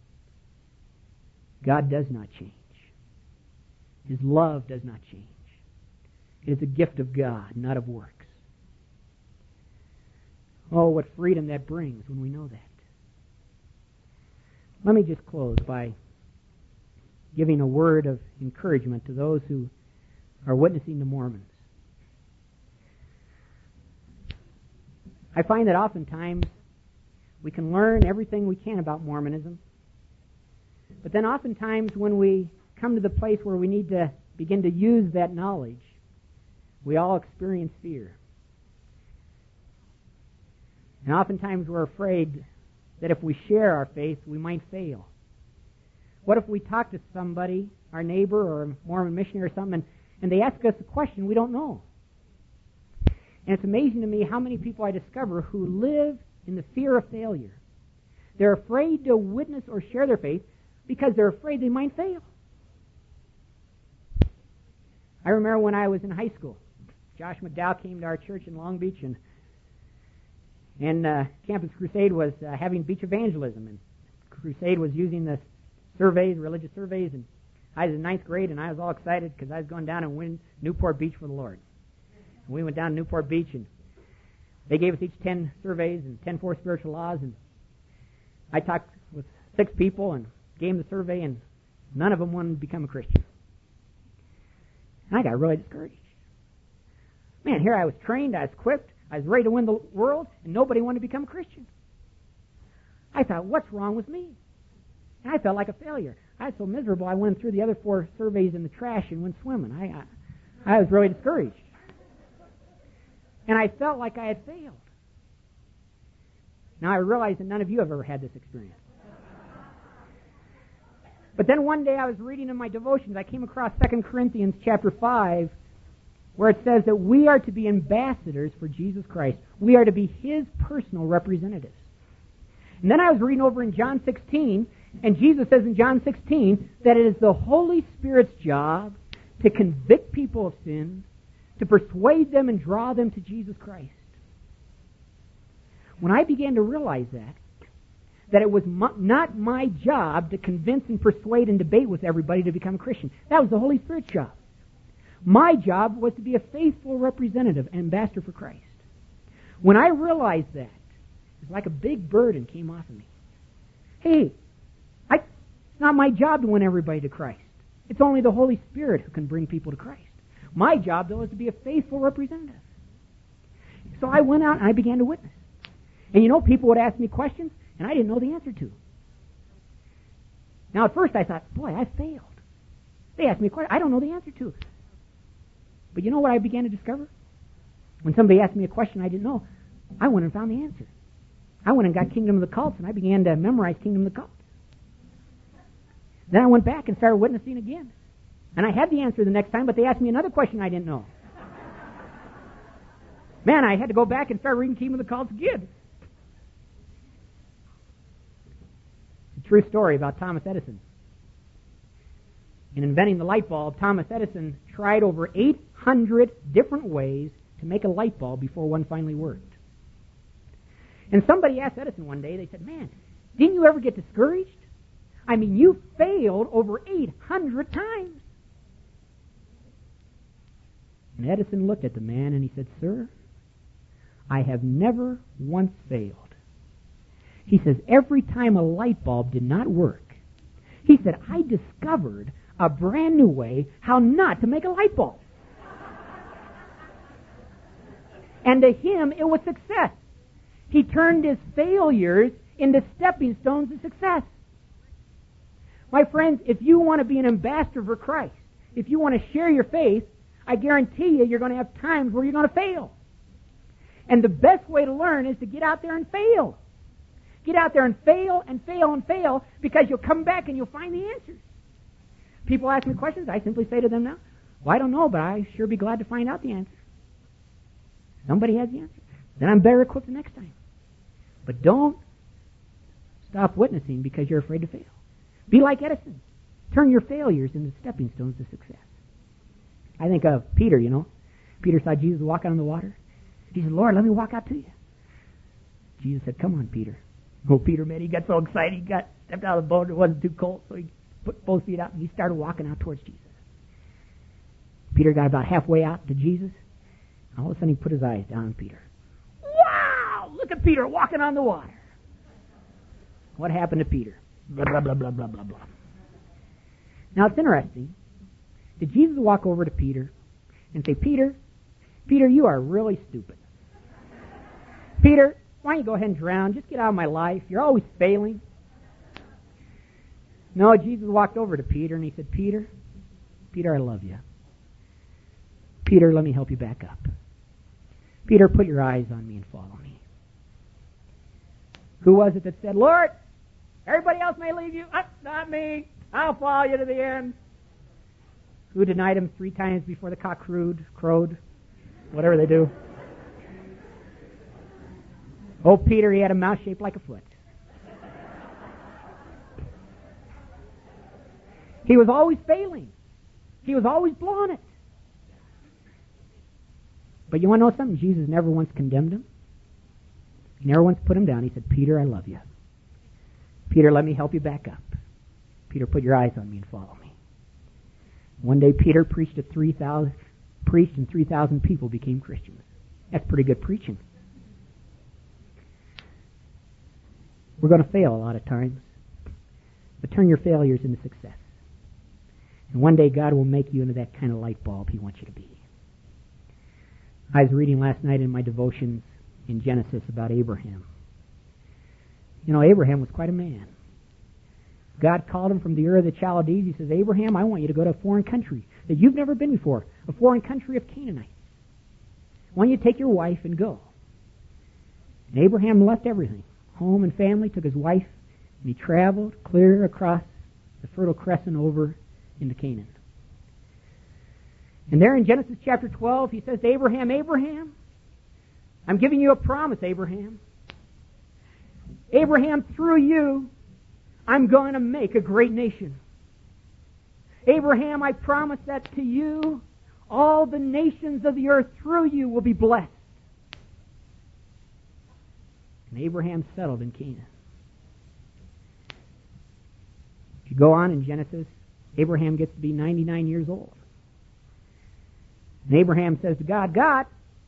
God does not change. His love does not change. It is a gift of God, not of works. Oh, what freedom that brings when we know that. Let me just close by giving a word of encouragement to those who are witnessing to Mormons. I find that oftentimes we can learn everything we can about Mormonism, but then oftentimes when we come to the place where we need to begin to use that knowledge, we all experience fear. And oftentimes we're afraid that if we share our faith, we might fail. What if we talk to somebody, our neighbor or a Mormon missionary or something, and, and they ask us a question we don't know? And it's amazing to me how many people I discover who live in the fear of failure. They're afraid to witness or share their faith because they're afraid they might fail. I remember when I was in high school, Josh McDowell came to our church in Long Beach, and and uh, Campus Crusade was uh, having beach evangelism, and Crusade was using the surveys, religious surveys, and I was in ninth grade, and I was all excited because I was going down and win Newport Beach for the Lord. And we went down to Newport Beach, and they gave us each ten surveys and ten four spiritual laws, and I talked with six people and gave them the survey, and none of them wanted to become a Christian. And I got really discouraged. Man, here I was trained, I was equipped, I was ready to win the world, and nobody wanted to become a Christian. I thought, what's wrong with me? And I felt like a failure. I was so miserable, I went through the other four surveys in the trash and went swimming. I, I, I was really discouraged. And I felt like I had failed. Now I realize that none of you have ever had this experience. But then one day I was reading in my devotions, I came across Second Corinthians chapter five, where it says that we are to be ambassadors for Jesus Christ. We are to be his personal representatives. And then I was reading over in John sixteen, and Jesus says in John sixteen that it is the Holy Spirit's job to convict people of sin, to persuade them and draw them to Jesus Christ. When I began to realize that, that it was my, not my job to convince and persuade and debate with everybody to become a Christian. That was the Holy Spirit's job. My job was to be a faithful representative, ambassador for Christ. When I realized that, it's like a big burden came off of me. Hey, I, it's not my job to win everybody to Christ. It's only the Holy Spirit who can bring people to Christ. My job, though, is to be a faithful representative. So I went out and I began to witness. And you know, people would ask me questions, and I didn't know the answer to. Now, at first I thought, boy, I failed. They asked me a question I don't know the answer to. But you know what I began to discover? When somebody asked me a question I didn't know, I went and found the answer. I went and got Kingdom of the Cults, and I began to memorize Kingdom of the Cults. Then I went back and started witnessing again. And I had the answer the next time, but they asked me another question I didn't know. Man, I had to go back and start reading Kingdom of the Cults again. It's a true story about Thomas Edison. In inventing the light bulb, Thomas Edison tried over eight hundred different ways to make a light bulb before one finally worked. And somebody asked Edison one day, they said, man, didn't you ever get discouraged? I mean, you failed over eight hundred times. And Edison looked at the man and he said, sir, I have never once failed. He says, every time a light bulb did not work, he said, I discovered a brand new way how not to make a light bulb. And to him, it was success. He turned his failures into stepping stones to success. My friends, if you want to be an ambassador for Christ, if you want to share your faith, I guarantee you you're going to have times where you're going to fail. And the best way to learn is to get out there and fail. Get out there and fail and fail and fail, because you'll come back and you'll find the answers. People ask me questions, I simply say to them now, well, I don't know, but I sure be glad to find out the answer. Somebody has the answer. Then I'm better equipped the next time. But don't stop witnessing because you're afraid to fail. Be like Edison. Turn your failures into stepping stones to success. I think of Peter, you know. Peter saw Jesus walk out on the water. He said, Lord, let me walk out to you. Jesus said, come on, Peter. Oh, Peter, man, he got so excited. He got stepped out of the boat. It wasn't too cold, so he put both feet out and he started walking out towards Jesus. Peter got about halfway out to Jesus. And all of a sudden he put his eyes down on Peter. Wow! Look at Peter walking on the water. What happened to Peter? Blah, blah, blah, blah, blah, blah, blah. Now, it's interesting. Did Jesus walk over to Peter and say, Peter, Peter, you are really stupid. Peter, why don't you go ahead and drown? Just get out of my life. You're always failing. No, Jesus walked over to Peter and he said, Peter, Peter, I love you. Peter, let me help you back up. Peter, put your eyes on me and follow me. Who was it that said, Lord, everybody else may leave you. Oh, not me. I'll follow you to the end. Who denied him three times before the cock crowed, crowed, whatever they do. Oh, Peter, he had a mouth shaped like a foot. He was always failing. He was always blowing it. But you want to know something? Jesus never once condemned him. He never once put him down. He said, Peter, I love you. Peter, let me help you back up. Peter, put your eyes on me and follow me. One day Peter preached to three thousand, preached and three thousand people became Christians. That's pretty good preaching. We're going to fail a lot of times. But turn your failures into success. And one day God will make you into that kind of light bulb He wants you to be. I was reading last night in my devotions in Genesis about Abraham. You know, Abraham was quite a man. God called him from the Ur of the Chaldees. He says, Abraham, I want you to go to a foreign country that you've never been before, a foreign country of Canaanites. I want you to take your wife and go. And Abraham left everything, home and family, took his wife, and he traveled clear across the Fertile Crescent over into Canaan. And there in Genesis chapter twelve, he says to Abraham, Abraham, I'm giving you a promise, Abraham. Abraham, through you, I'm going to make a great nation. Abraham, I promise that to you, all the nations of the earth through you will be blessed. And Abraham settled in Canaan. If you go on in Genesis, Abraham gets to be ninety-nine years old. And Abraham says to God, God,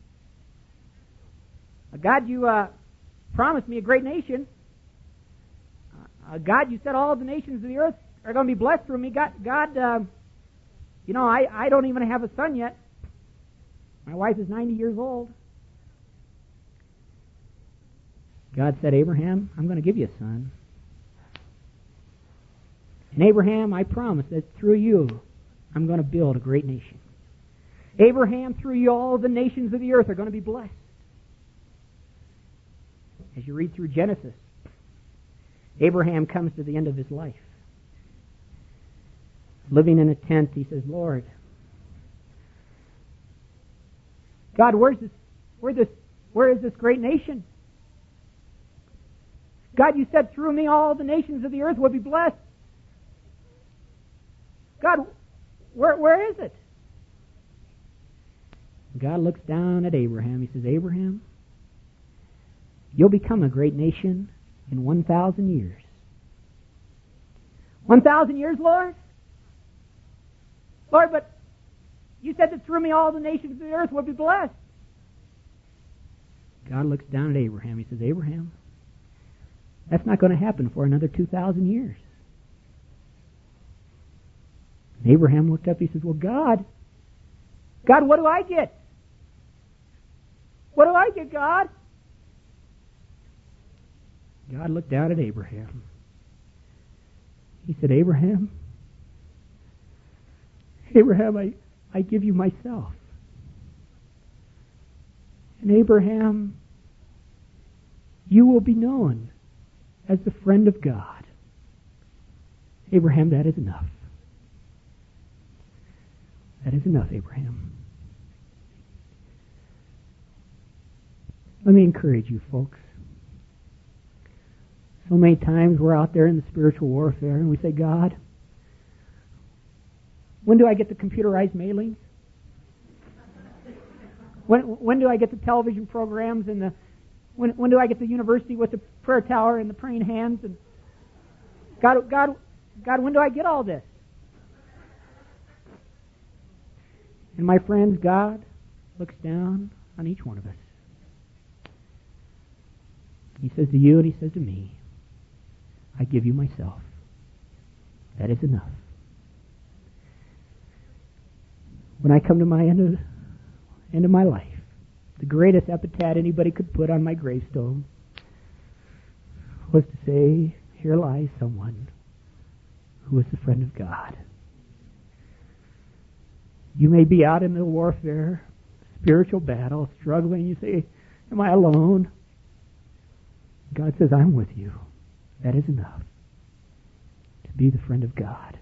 God, you uh, promised me a great nation. Uh, God, you said all the nations of the earth are going to be blessed through me. God, God uh, you know, I, I don't even have a son yet. My wife is ninety years old. God said, Abraham, I'm going to give you a son. And Abraham, I promise that through you, I'm going to build a great nation. Abraham, through you, all the nations of the earth are going to be blessed. As you read through Genesis, Abraham comes to the end of his life. living in a tent, he says, Lord, God, where's this, where this, where is this great nation? God, you said through me all the nations of the earth will be blessed. God, where, where is it? God looks down at Abraham. He says, Abraham, you'll become a great nation in one thousand years. One thousand years, Lord? Lord, but you said that through me all the nations of the earth will be blessed. God looks down at Abraham. He says, Abraham, that's not going to happen for another two thousand years. And Abraham looked up. He says, well, God, God, what do I get? What do I get, God? God looked down at Abraham. He said, Abraham, Abraham, I, I give you myself. And Abraham, you will be known as the friend of God. Abraham, that is enough. That is enough, Abraham. Let me encourage you, folks. So many times we're out there in the spiritual warfare and we say, God, when do I get the computerized mailings? When, when do I get the television programs and the when, when do I get the university with the prayer tower and the praying hands? And God, God, God, when do I get all this? And my friends, God looks down on each one of us. He says to you and he says to me, I give you myself. That is enough. When I come to my end of, end of my life, the greatest epitaph anybody could put on my gravestone was to say, here lies someone who was the friend of God. You may be out in the warfare, spiritual battle, struggling. You say, am I alone? God says, I'm with you. That is enough to be the friend of God.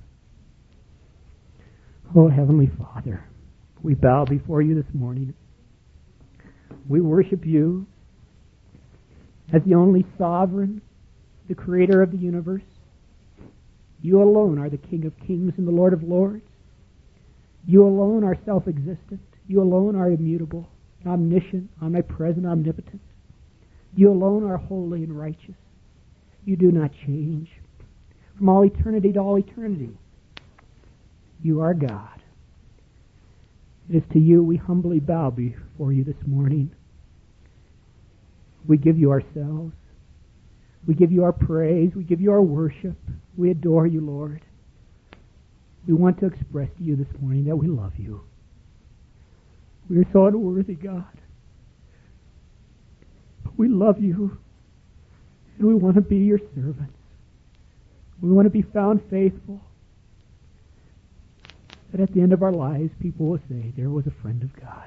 Oh, Heavenly Father, we bow before you this morning. We worship you as the only sovereign, the creator of the universe. You alone are the King of kings and the Lord of lords. You alone are self-existent. You alone are immutable, omniscient, omnipresent, omnipotent. You alone are holy and righteous. You do not change. From all eternity to all eternity, you are God. It is to you we humbly bow before you this morning. We give you ourselves. We give you our praise. We give you our worship. We adore you, Lord. We want to express to you this morning that we love you. We are so unworthy, God. But we love you, and we want to be your servants. We want to be found faithful. That at the end of our lives, people will say, there was a friend of God.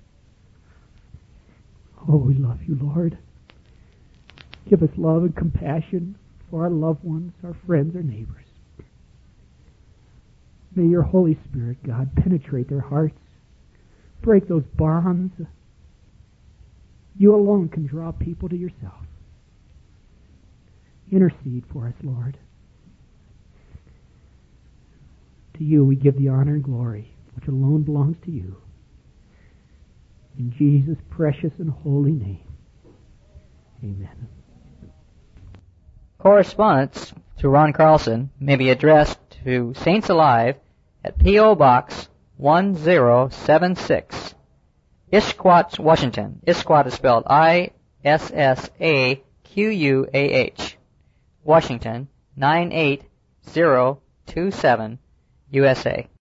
Oh, we love you, Lord. Give us love and compassion for our loved ones, our friends, our neighbors. May your Holy Spirit, God, penetrate their hearts. Break those bonds. You alone can draw people to yourself. Intercede for us, Lord. To you we give the honor and glory, which alone belongs to you. In Jesus' precious and holy name. Amen. Correspondence to Ron Carlson may be addressed to Saints Alive at P O. Box one zero seven six, Issaquah, Washington. Issaquah is spelled I S S A Q U A H. Washington nine eight zero two seven, U S A.